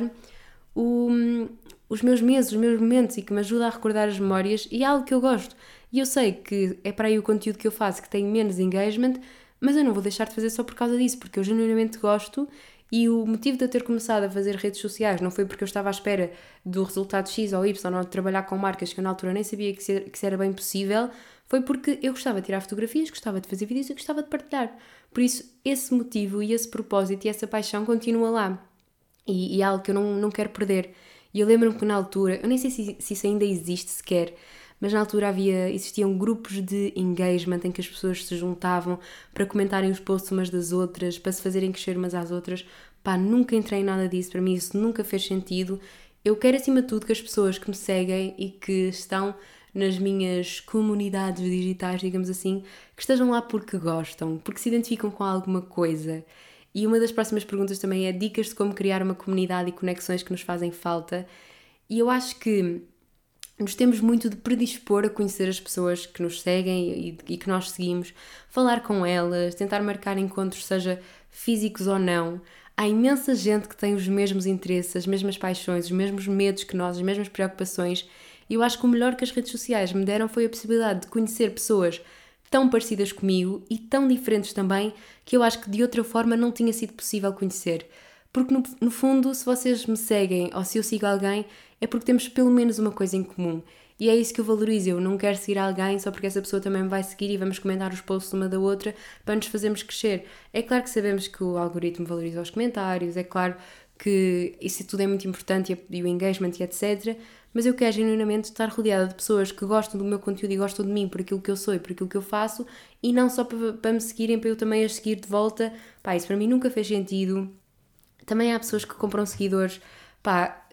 os meus meses, os meus momentos e que me ajuda a recordar as memórias e é algo que eu gosto. E eu sei que é para aí o conteúdo que eu faço que tem menos engagement, mas eu não vou deixar de fazer só por causa disso, porque eu genuinamente gosto e o motivo de eu ter começado a fazer redes sociais não foi porque eu estava à espera do resultado X ou Y ou de trabalhar com marcas que eu na altura nem sabia que isso era bem possível, foi porque eu gostava de tirar fotografias, gostava de fazer vídeos e gostava de partilhar. Por isso, esse motivo e esse propósito e essa paixão continua lá. E é algo que eu não quero perder. E eu lembro-me que na altura, eu nem sei se isso ainda existe sequer, mas na altura existiam grupos de engagement em que as pessoas se juntavam para comentarem os posts umas das outras, para se fazerem crescer umas às outras. Pá, nunca entrei em nada disso, para mim isso nunca fez sentido. Eu quero acima de tudo que as pessoas que me seguem e que estão nas minhas comunidades digitais, digamos assim, que estejam lá porque gostam, porque se identificam com alguma coisa. E uma das próximas perguntas também é dicas de como criar uma comunidade e conexões que nos fazem falta. E eu acho que nos temos muito de predispor a conhecer as pessoas que nos seguem e que nós seguimos, falar com elas, tentar marcar encontros, seja físicos ou não. Há imensa gente que tem os mesmos interesses, as mesmas paixões, os mesmos medos que nós, as mesmas preocupações. E eu acho que o melhor que as redes sociais me deram foi a possibilidade de conhecer pessoas tão parecidas comigo e tão diferentes também, que eu acho que de outra forma não tinha sido possível conhecer. Porque no fundo, se vocês me seguem ou se eu sigo alguém, é porque temos pelo menos uma coisa em comum. E é isso que eu valorizo. Eu não quero seguir alguém só porque essa pessoa também me vai seguir e vamos comentar os posts uma da outra para nos fazermos crescer. É claro que sabemos que o algoritmo valoriza os comentários, é claro que isso tudo é muito importante e o engagement e etc. Mas eu quero genuinamente estar rodeada de pessoas que gostam do meu conteúdo e gostam de mim por aquilo que eu sou e por aquilo que eu faço e não só para me seguirem, para eu também as seguir de volta. Pá, isso para mim nunca fez sentido. Também há pessoas que compram seguidores, pá,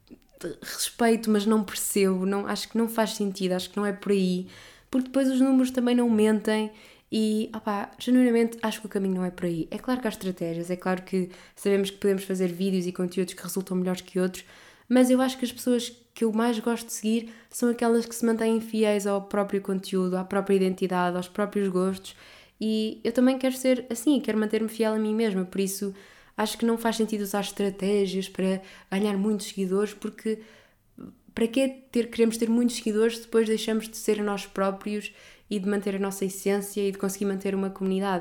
respeito, mas não percebo, acho que não faz sentido, acho que não é por aí, porque depois os números também não mentem e, genuinamente acho que o caminho não é por aí. É claro que há estratégias, é claro que sabemos que podemos fazer vídeos e conteúdos que resultam melhores que outros, mas eu acho que as pessoas que eu mais gosto de seguir são aquelas que se mantêm fiéis ao próprio conteúdo, à própria identidade, aos próprios gostos e eu também quero ser assim, quero manter-me fiel a mim mesma, por isso acho que não faz sentido usar estratégias para ganhar muitos seguidores, porque para que queremos ter muitos seguidores se depois deixamos de ser nós próprios e de manter a nossa essência e de conseguir manter uma comunidade?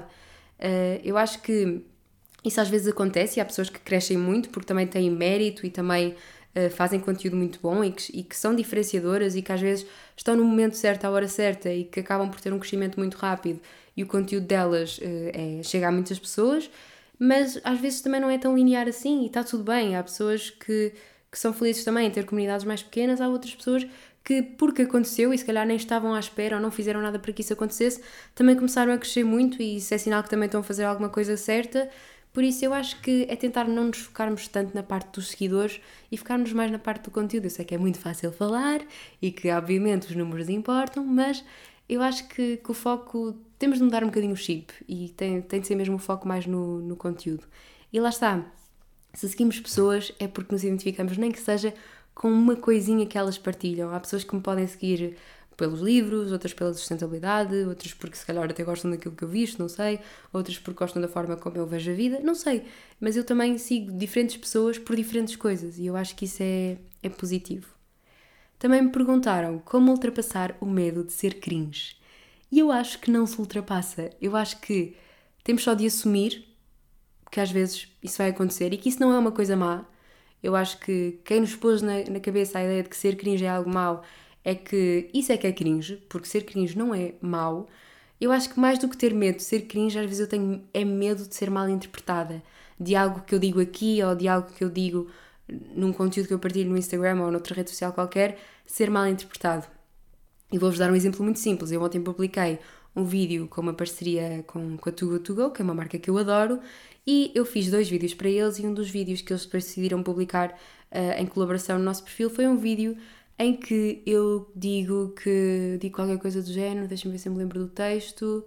Eu acho que isso às vezes acontece e há pessoas que crescem muito porque também têm mérito e também fazem conteúdo muito bom e que são diferenciadoras e que às vezes estão no momento certo, à hora certa e que acabam por ter um crescimento muito rápido e o conteúdo delas chega a muitas pessoas, mas às vezes também não é tão linear assim e está tudo bem. Há pessoas que são felizes também em ter comunidades mais pequenas, há outras pessoas que, porque aconteceu e se calhar nem estavam à espera ou não fizeram nada para que isso acontecesse, também começaram a crescer muito e isso é sinal que também estão a fazer alguma coisa certa. Por isso eu acho que é tentar não nos focarmos tanto na parte dos seguidores e focarmos mais na parte do conteúdo. Eu sei que é muito fácil falar e que obviamente os números importam, mas eu acho que o foco, temos de mudar um bocadinho o chip e tem de ser mesmo o foco mais no conteúdo. E lá está, se seguimos pessoas é porque nos identificamos, nem que seja com uma coisinha que elas partilham. Há pessoas que me podem seguir pelos livros, outras pela sustentabilidade, outras porque se calhar até gostam daquilo que eu visto, não sei, outras porque gostam da forma como eu vejo a vida, não sei. Mas eu também sigo diferentes pessoas por diferentes coisas e eu acho que isso é positivo. Também me perguntaram como ultrapassar o medo de ser cringe. E eu acho que não se ultrapassa. Eu acho que temos só de assumir que às vezes isso vai acontecer e que isso não é uma coisa má. Eu acho que quem nos pôs na cabeça a ideia de que ser cringe é algo mau é que isso é que é cringe, porque ser cringe não é mau. Eu acho que mais do que ter medo de ser cringe, às vezes eu tenho medo de ser mal interpretada. De algo que eu digo aqui ou de algo que eu digo num conteúdo que eu partilho no Instagram ou noutra rede social qualquer, ser mal interpretado. E vou-vos dar um exemplo muito simples. Eu ontem publiquei um vídeo com uma parceria com a Too Good To Go, que é uma marca que eu adoro, e eu fiz 2 vídeos para eles, e um dos vídeos que eles depois decidiram publicar em colaboração no nosso perfil foi um vídeo em que eu digo qualquer coisa do género, deixa-me ver se eu me lembro do texto.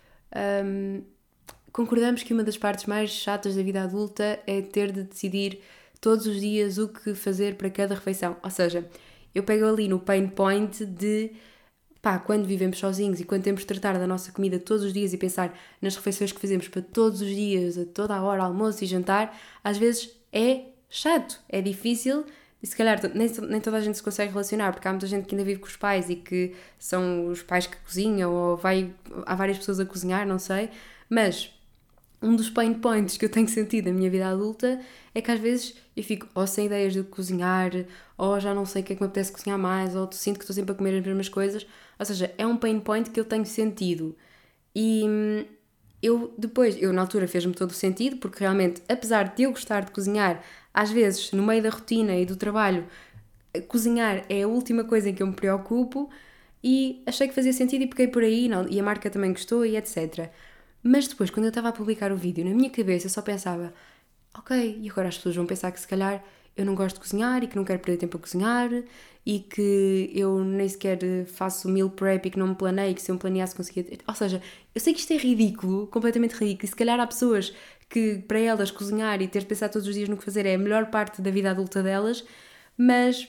Concordamos que uma das partes mais chatas da vida adulta é ter de decidir todos os dias o que fazer para cada refeição. Ou seja, eu pego ali no pain point de quando vivemos sozinhos e quando temos de tratar da nossa comida todos os dias e pensar nas refeições que fazemos para todos os dias, a toda a hora, almoço e jantar, às vezes é chato, é difícil e se calhar nem toda a gente se consegue relacionar, porque há muita gente que ainda vive com os pais e que são os pais que cozinham ou há várias pessoas a cozinhar, não sei, mas um dos pain points que eu tenho sentido na minha vida adulta é que às vezes eu fico ou sem ideias de cozinhar, ou já não sei o que é que me apetece cozinhar mais, ou sinto que estou sempre a comer as mesmas coisas. Ou seja, é um pain point que eu tenho sentido. E eu na altura fez-me todo o sentido, porque realmente, apesar de eu gostar de cozinhar, às vezes, no meio da rotina e do trabalho, cozinhar é a última coisa em que eu me preocupo, e achei que fazia sentido e peguei por aí, e a marca também gostou e etc. Mas depois, quando eu estava a publicar o vídeo, na minha cabeça eu só pensava, ok, e agora as pessoas vão pensar que se calhar eu não gosto de cozinhar e que não quero perder tempo a cozinhar e que eu nem sequer faço meal prep e que não me planeio, que se eu me planeasse conseguia... Ou seja, eu sei que isto é ridículo, completamente ridículo, e se calhar há pessoas que para elas cozinhar e ter de pensar todos os dias no que fazer é a melhor parte da vida adulta delas, mas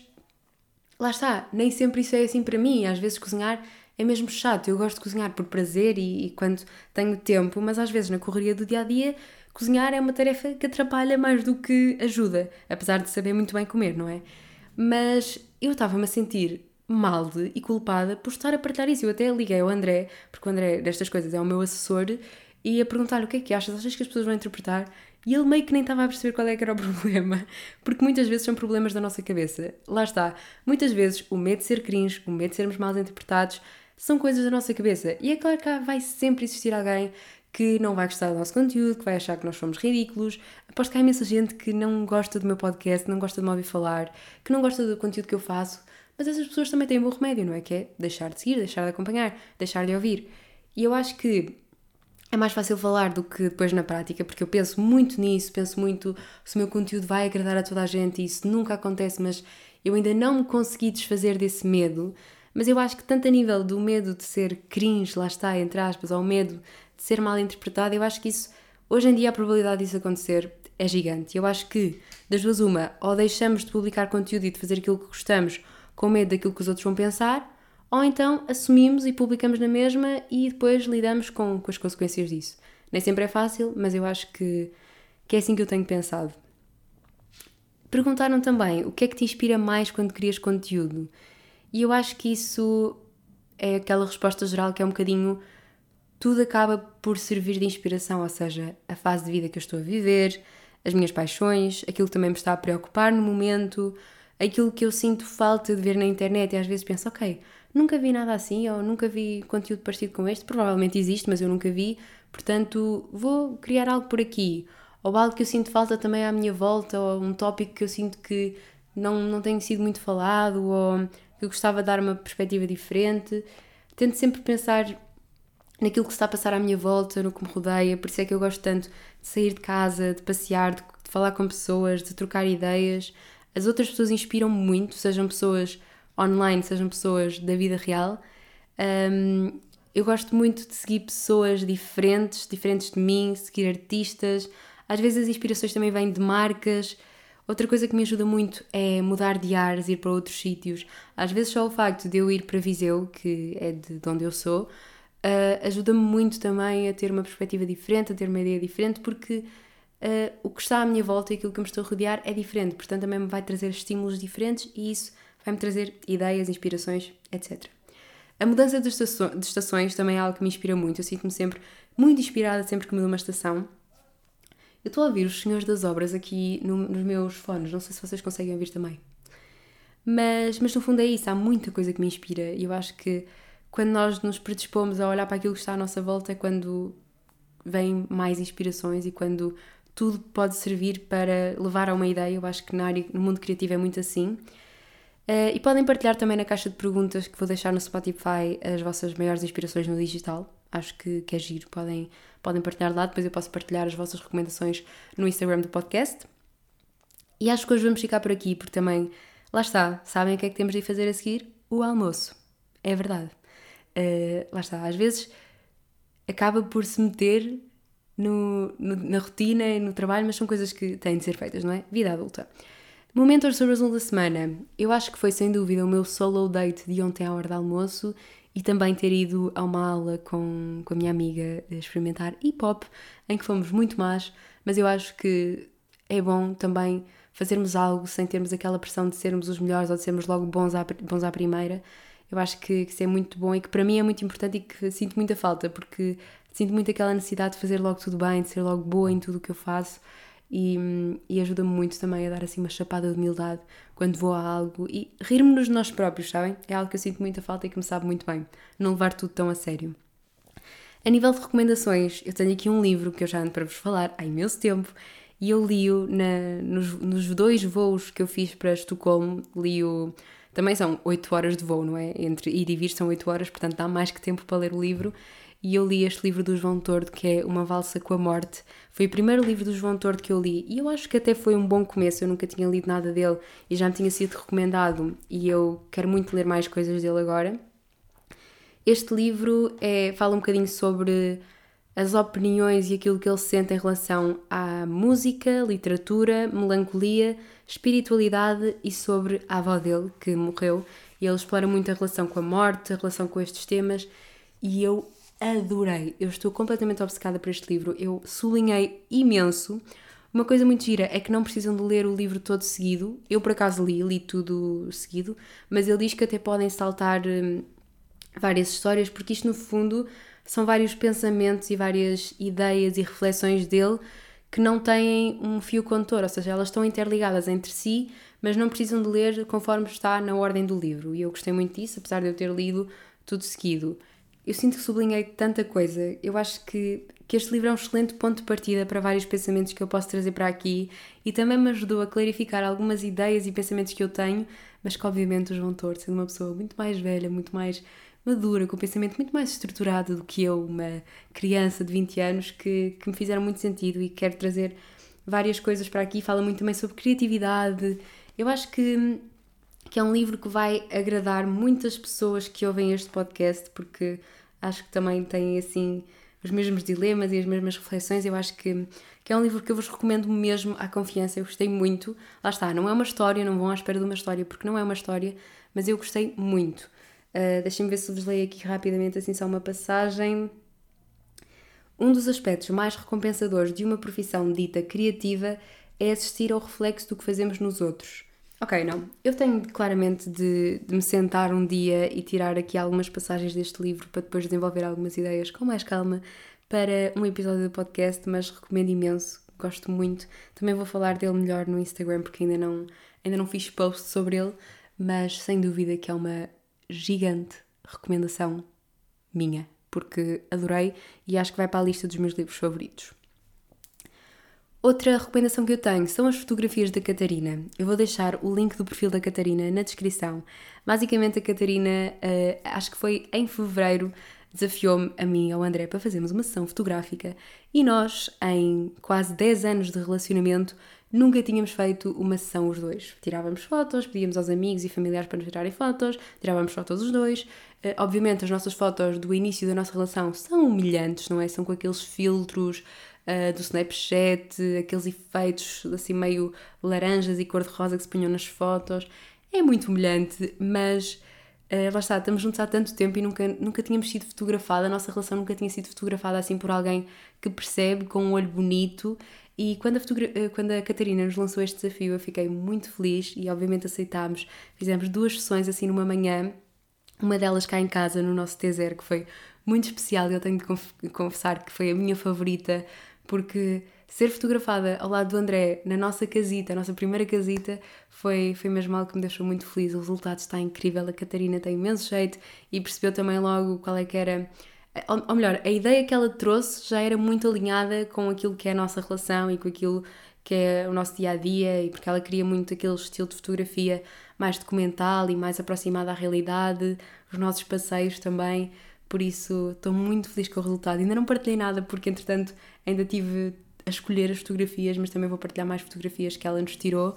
lá está, nem sempre isso é assim para mim. Às vezes cozinhar é mesmo chato. Eu gosto de cozinhar por prazer e quando tenho tempo, mas às vezes na correria do dia-a-dia, cozinhar é uma tarefa que atrapalha mais do que ajuda, apesar de saber muito bem comer, não é? Mas eu estava-me a sentir mal e culpada por estar a partilhar isso. Eu até liguei ao André, porque o André destas coisas é o meu assessor, e a perguntar-lhe o que é que achas? Achas que as pessoas vão interpretar? E ele meio que nem estava a perceber qual é que era o problema, porque muitas vezes são problemas da nossa cabeça. Lá está, muitas vezes o medo de ser cringe, o medo de sermos mal interpretados, são coisas da nossa cabeça. E é claro que vai sempre existir alguém que não vai gostar do nosso conteúdo, que vai achar que nós somos ridículos. Aposto que há imensa gente que não gosta do meu podcast, não gosta de me ouvir falar, que não gosta do conteúdo que eu faço, mas essas pessoas também têm um bom remédio, não é? Que é deixar de seguir, deixar de acompanhar, deixar de ouvir. E eu acho que é mais fácil falar do que depois na prática, porque eu penso muito nisso, penso muito se o meu conteúdo vai agradar a toda a gente, e isso nunca acontece, mas eu ainda não me consegui desfazer desse medo. Mas eu acho que tanto a nível do medo de ser cringe, lá está, entre aspas, ou o medo de ser mal interpretado, eu acho que isso, hoje em dia a probabilidade disso acontecer é gigante. Eu acho que, das duas uma, ou deixamos de publicar conteúdo e de fazer aquilo que gostamos com medo daquilo que os outros vão pensar, ou então assumimos e publicamos na mesma e depois lidamos com as consequências disso. Nem sempre é fácil, mas eu acho que é assim que eu tenho pensado. Perguntaram também o que é que te inspira mais quando crias conteúdo. E eu acho que isso é aquela resposta geral que é um bocadinho... Tudo acaba por servir de inspiração, ou seja, a fase de vida que eu estou a viver, as minhas paixões, aquilo que também me está a preocupar no momento, aquilo que eu sinto falta de ver na internet e às vezes penso, ok, nunca vi nada assim ou nunca vi conteúdo parecido com este, provavelmente existe, mas eu nunca vi, portanto vou criar algo por aqui. Ou algo que eu sinto falta também à minha volta, ou um tópico que eu sinto que não tem sido muito falado, ou que eu gostava de dar uma perspectiva diferente. Tento sempre pensar naquilo que se está a passar à minha volta, no que me rodeia, por isso é que eu gosto tanto de sair de casa, de passear, de falar com pessoas, de trocar ideias. As outras pessoas inspiram-me muito, sejam pessoas online, sejam pessoas da vida real. Eu gosto muito de seguir pessoas diferentes de mim, seguir artistas. Às vezes as inspirações também vêm de marcas. Outra coisa que me ajuda muito é mudar de ares, ir para outros sítios. Às vezes só o facto de eu ir para Viseu, que é de onde eu sou, ajuda-me muito também a ter uma perspectiva diferente, a ter uma ideia diferente, porque o que está à minha volta e aquilo que me estou a rodear é diferente, portanto também me vai trazer estímulos diferentes e isso vai-me trazer ideias, inspirações, etc. A mudança de estações também é algo que me inspira muito. Eu sinto-me sempre muito inspirada sempre que mudo uma estação. Eu estou a ouvir os Senhores das Obras aqui nos meus fones, não sei se vocês conseguem ouvir também. Mas no fundo é isso, há muita coisa que me inspira e eu acho que quando nós nos predispomos a olhar para aquilo que está à nossa volta é quando vêm mais inspirações e quando tudo pode servir para levar a uma ideia. Eu acho que no mundo criativo é muito assim. E podem partilhar também na caixa de perguntas que vou deixar no Spotify as vossas maiores inspirações no digital. acho que é giro, podem partilhar lá, depois eu posso partilhar as vossas recomendações no Instagram do podcast. E acho que hoje vamos ficar por aqui, porque também, lá está, sabem o que é que temos de ir fazer a seguir? O almoço. É verdade. Lá está, às vezes acaba por se meter na rotina e no trabalho, mas são coisas que têm de ser feitas, não é? Vida adulta. Momento hoje sobre o resumo da semana. Eu acho que foi sem dúvida o meu solo date de ontem à hora de almoço e também ter ido a uma aula com a minha amiga a experimentar hip-hop, em que fomos muito más, mas eu acho que é bom também fazermos algo sem termos aquela pressão de sermos os melhores ou de sermos logo bons à primeira. Eu acho que isso é muito bom e que para mim é muito importante e que sinto muita falta, porque sinto muito aquela necessidade de fazer logo tudo bem, de ser logo boa em tudo o que eu faço e ajuda-me muito também a dar assim uma chapada de humildade quando vou a algo e rir-me-nos de nós próprios, sabem? É algo que eu sinto muita falta e que me sabe muito bem, não levar tudo tão a sério. A nível de recomendações, eu tenho aqui um livro que eu já ando para vos falar há imenso tempo e eu li-o nos 2 voos que eu fiz para Estocolmo, li-o. Também são 8 horas de voo, não é? Entre ir e vir são 8 horas, portanto dá mais que tempo para ler o livro. E eu li este livro do João Tordo, que é Uma Valsa com a Morte. Foi o primeiro livro do João Tordo que eu li e eu acho que até foi um bom começo. Eu nunca tinha lido nada dele e já me tinha sido recomendado e eu quero muito ler mais coisas dele agora. Este livro fala um bocadinho sobre as opiniões e aquilo que ele sente em relação à música, literatura, melancolia, espiritualidade e sobre a avó dele, que morreu. E ele explora muito a relação com a morte, a relação com estes temas e eu adorei. Eu estou completamente obcecada por este livro. Eu sublinhei imenso. Uma coisa muito gira é que não precisam de ler o livro todo seguido. Eu, por acaso, li tudo seguido, mas ele diz que até podem saltar várias histórias, porque isto, no fundo, são vários pensamentos e várias ideias e reflexões dele que não têm um fio condutor, ou seja, elas estão interligadas entre si, mas não precisam de ler conforme está na ordem do livro. E eu gostei muito disso, apesar de eu ter lido tudo seguido. Eu sinto que sublinhei tanta coisa. Eu acho que este livro é um excelente ponto de partida para vários pensamentos que eu posso trazer para aqui e também me ajudou a clarificar algumas ideias e pensamentos que eu tenho, mas que obviamente o João Tordo, sendo uma pessoa muito mais velha, muito mais madura, com um pensamento muito mais estruturado do que eu, uma criança de 20 anos, que me fizeram muito sentido e quero trazer várias coisas para aqui. Fala muito também sobre criatividade. Eu acho que é um livro que vai agradar muitas pessoas que ouvem este podcast, porque acho que também tem assim os mesmos dilemas e as mesmas reflexões. Eu acho que é um livro que eu vos recomendo mesmo à confiança. Eu gostei muito. Lá está, não é uma história, não vão à espera de uma história, porque não é uma história, mas eu gostei muito. Deixem-me ver se vos leio aqui rapidamente assim só uma passagem. Um dos aspectos mais recompensadores de uma profissão dita criativa é assistir ao reflexo do que fazemos nos outros. Ok, não. Eu tenho claramente de me sentar um dia e tirar aqui algumas passagens deste livro para depois desenvolver algumas ideias com mais calma para um episódio do podcast, mas recomendo imenso, gosto muito. Também vou falar dele melhor no Instagram porque ainda não fiz post sobre ele, mas sem dúvida que é uma gigante recomendação minha, porque adorei e acho que vai para a lista dos meus livros favoritos. Outra recomendação que eu tenho são as fotografias da Catarina. Eu vou deixar o link do perfil da Catarina na descrição. Basicamente a Catarina, acho que foi em fevereiro, desafiou-me a mim e ao André para fazermos uma sessão fotográfica e nós, em quase 10 anos de relacionamento, nunca tínhamos feito uma sessão os dois. Tirávamos fotos, pedíamos aos amigos e familiares para nos tirarem fotos, tirávamos fotos os dois. Obviamente as nossas fotos do início da nossa relação são humilhantes, não é? São com aqueles filtros do Snapchat, aqueles efeitos assim meio laranjas e cor-de-rosa que se punham nas fotos. É muito humilhante, mas lá está, estamos juntos há tanto tempo e nunca tínhamos sido fotografada, a nossa relação nunca tinha sido fotografada assim por alguém que percebe, com um olho bonito. E quando a Catarina nos lançou este desafio, eu fiquei muito feliz e obviamente aceitámos. Fizemos 2 sessões assim numa manhã, uma delas cá em casa, no nosso T0, que foi muito especial e eu tenho de confessar que foi a minha favorita, porque ser fotografada ao lado do André na nossa casita, a nossa primeira casita, foi mesmo algo que me deixou muito feliz. O resultado está incrível, a Catarina tem imenso jeito e percebeu também logo qual é que era, ou melhor, a ideia que ela trouxe já era muito alinhada com aquilo que é a nossa relação e com aquilo que é o nosso dia-a-dia, e porque ela queria muito aquele estilo de fotografia mais documental e mais aproximado à realidade, os nossos passeios também. por isso estou muito feliz com o resultado. Ainda não partilhei nada porque, entretanto, ainda tive a escolher as fotografias, mas também vou partilhar mais fotografias que ela nos tirou.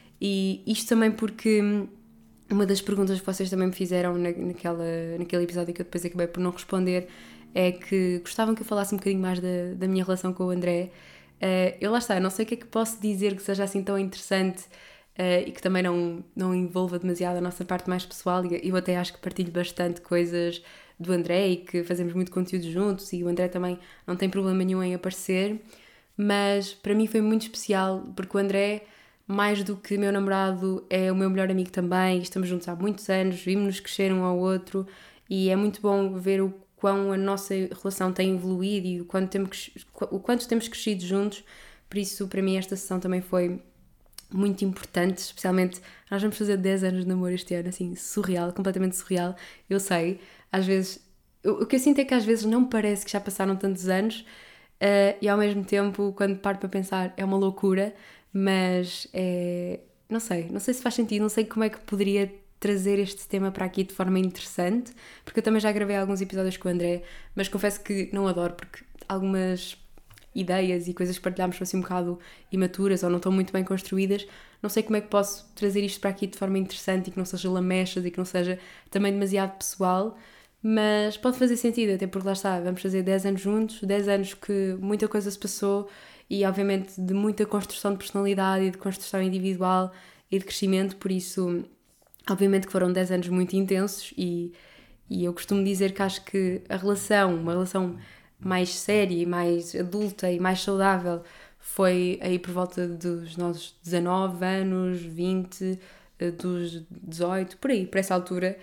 E isto também porque uma das perguntas que vocês também me fizeram naquele episódio que eu depois acabei por não responder é que gostavam que eu falasse um bocadinho mais da minha relação com o André. Eu lá está, não sei o que é que posso dizer que seja assim tão interessante e que também não envolva demasiado a nossa parte mais pessoal. E eu até acho que partilho bastante coisas do André e que fazemos muito conteúdo juntos, e o André também não tem problema nenhum em aparecer, mas para mim foi muito especial porque o André, mais do que meu namorado, é o meu melhor amigo também. Estamos juntos há muitos anos, vimos-nos crescer um ao outro e é muito bom ver o quão a nossa relação tem evoluído e o quanto temos crescido juntos. Por isso, para mim, esta sessão também foi muito importante, especialmente nós vamos fazer 10 anos de namoro este ano, assim, surreal, completamente surreal. Eu sei, às vezes, o que eu sinto é que às vezes não parece que já passaram tantos anos e ao mesmo tempo, quando paro para pensar, é uma loucura, mas não sei se faz sentido, não sei como é que poderia trazer este tema para aqui de forma interessante, porque eu também já gravei alguns episódios com o André, mas confesso que não adoro, porque algumas ideias e coisas que partilhámos fossem um bocado imaturas ou não estão muito bem construídas. Não sei como é que posso trazer isto para aqui de forma interessante e que não seja lamechas e que não seja também demasiado pessoal, mas pode fazer sentido, até porque lá está, vamos fazer 10 anos juntos, 10 anos que muita coisa se passou e obviamente de muita construção de personalidade e de construção individual e de crescimento, por isso obviamente que foram 10 anos muito intensos e eu costumo dizer que acho que uma relação mais séria e mais adulta e mais saudável foi aí por volta dos nossos 19 anos, 20, dos 18, por aí, por essa altura,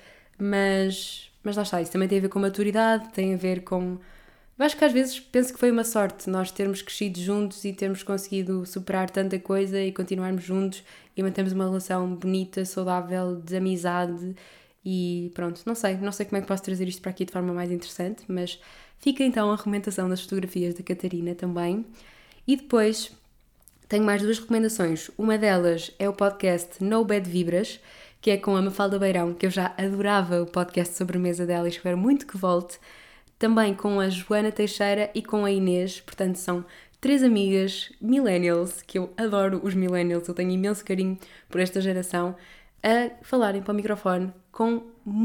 mas lá está, isso também tem a ver com maturidade, tem a ver com... Eu acho que às vezes penso que foi uma sorte nós termos crescido juntos e termos conseguido superar tanta coisa e continuarmos juntos e mantermos uma relação bonita, saudável, de amizade e pronto, não sei como é que posso trazer isto para aqui de forma mais interessante, mas fica então a recomendação das fotografias da Catarina também. E depois tenho mais 2 recomendações. Uma delas é o podcast No Bad Vibras, que é com a Mafalda Beirão, que eu já adorava o podcast de sobremesa dela e espero muito que volte. Também com a Joana Teixeira e com a Inês, portanto são 3 amigas millennials, que eu adoro os millennials, eu tenho imenso carinho por esta geração, a falarem para o microfone com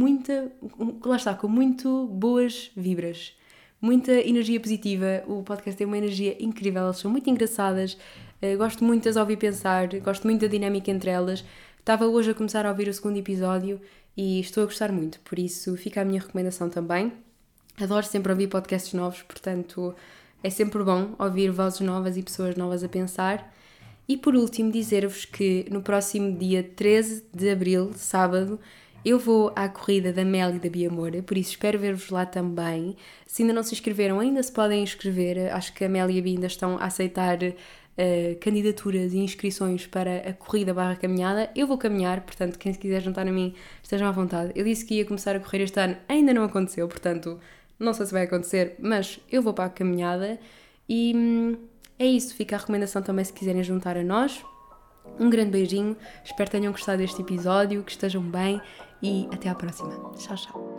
muito boas vibras, muita energia positiva. O podcast tem uma energia incrível, elas são muito engraçadas, gosto muito de as ouvir pensar, gosto muito da dinâmica entre elas. Estava hoje a começar a ouvir o 2º episódio e estou a gostar muito, por isso fica a minha recomendação também. Adoro sempre ouvir podcasts novos, portanto é sempre bom ouvir vozes novas e pessoas novas a pensar. E por último dizer-vos que no próximo dia 13 de Abril, sábado, eu vou à corrida da Mel e da Bia Moura, por isso espero ver-vos lá também. Se ainda não se inscreveram, ainda se podem inscrever. Acho que a Mel e a Bia ainda estão a aceitar candidaturas e inscrições para a corrida/caminhada. Eu vou caminhar, portanto, quem se quiser juntar a mim, estejam à vontade. Eu disse que ia começar a correr este ano, ainda não aconteceu, portanto, não sei se vai acontecer, mas eu vou para a caminhada e é isso. Fica a recomendação também se quiserem juntar a nós. Um grande beijinho, espero que tenham gostado deste episódio, que estejam bem e até à próxima. Tchau, tchau.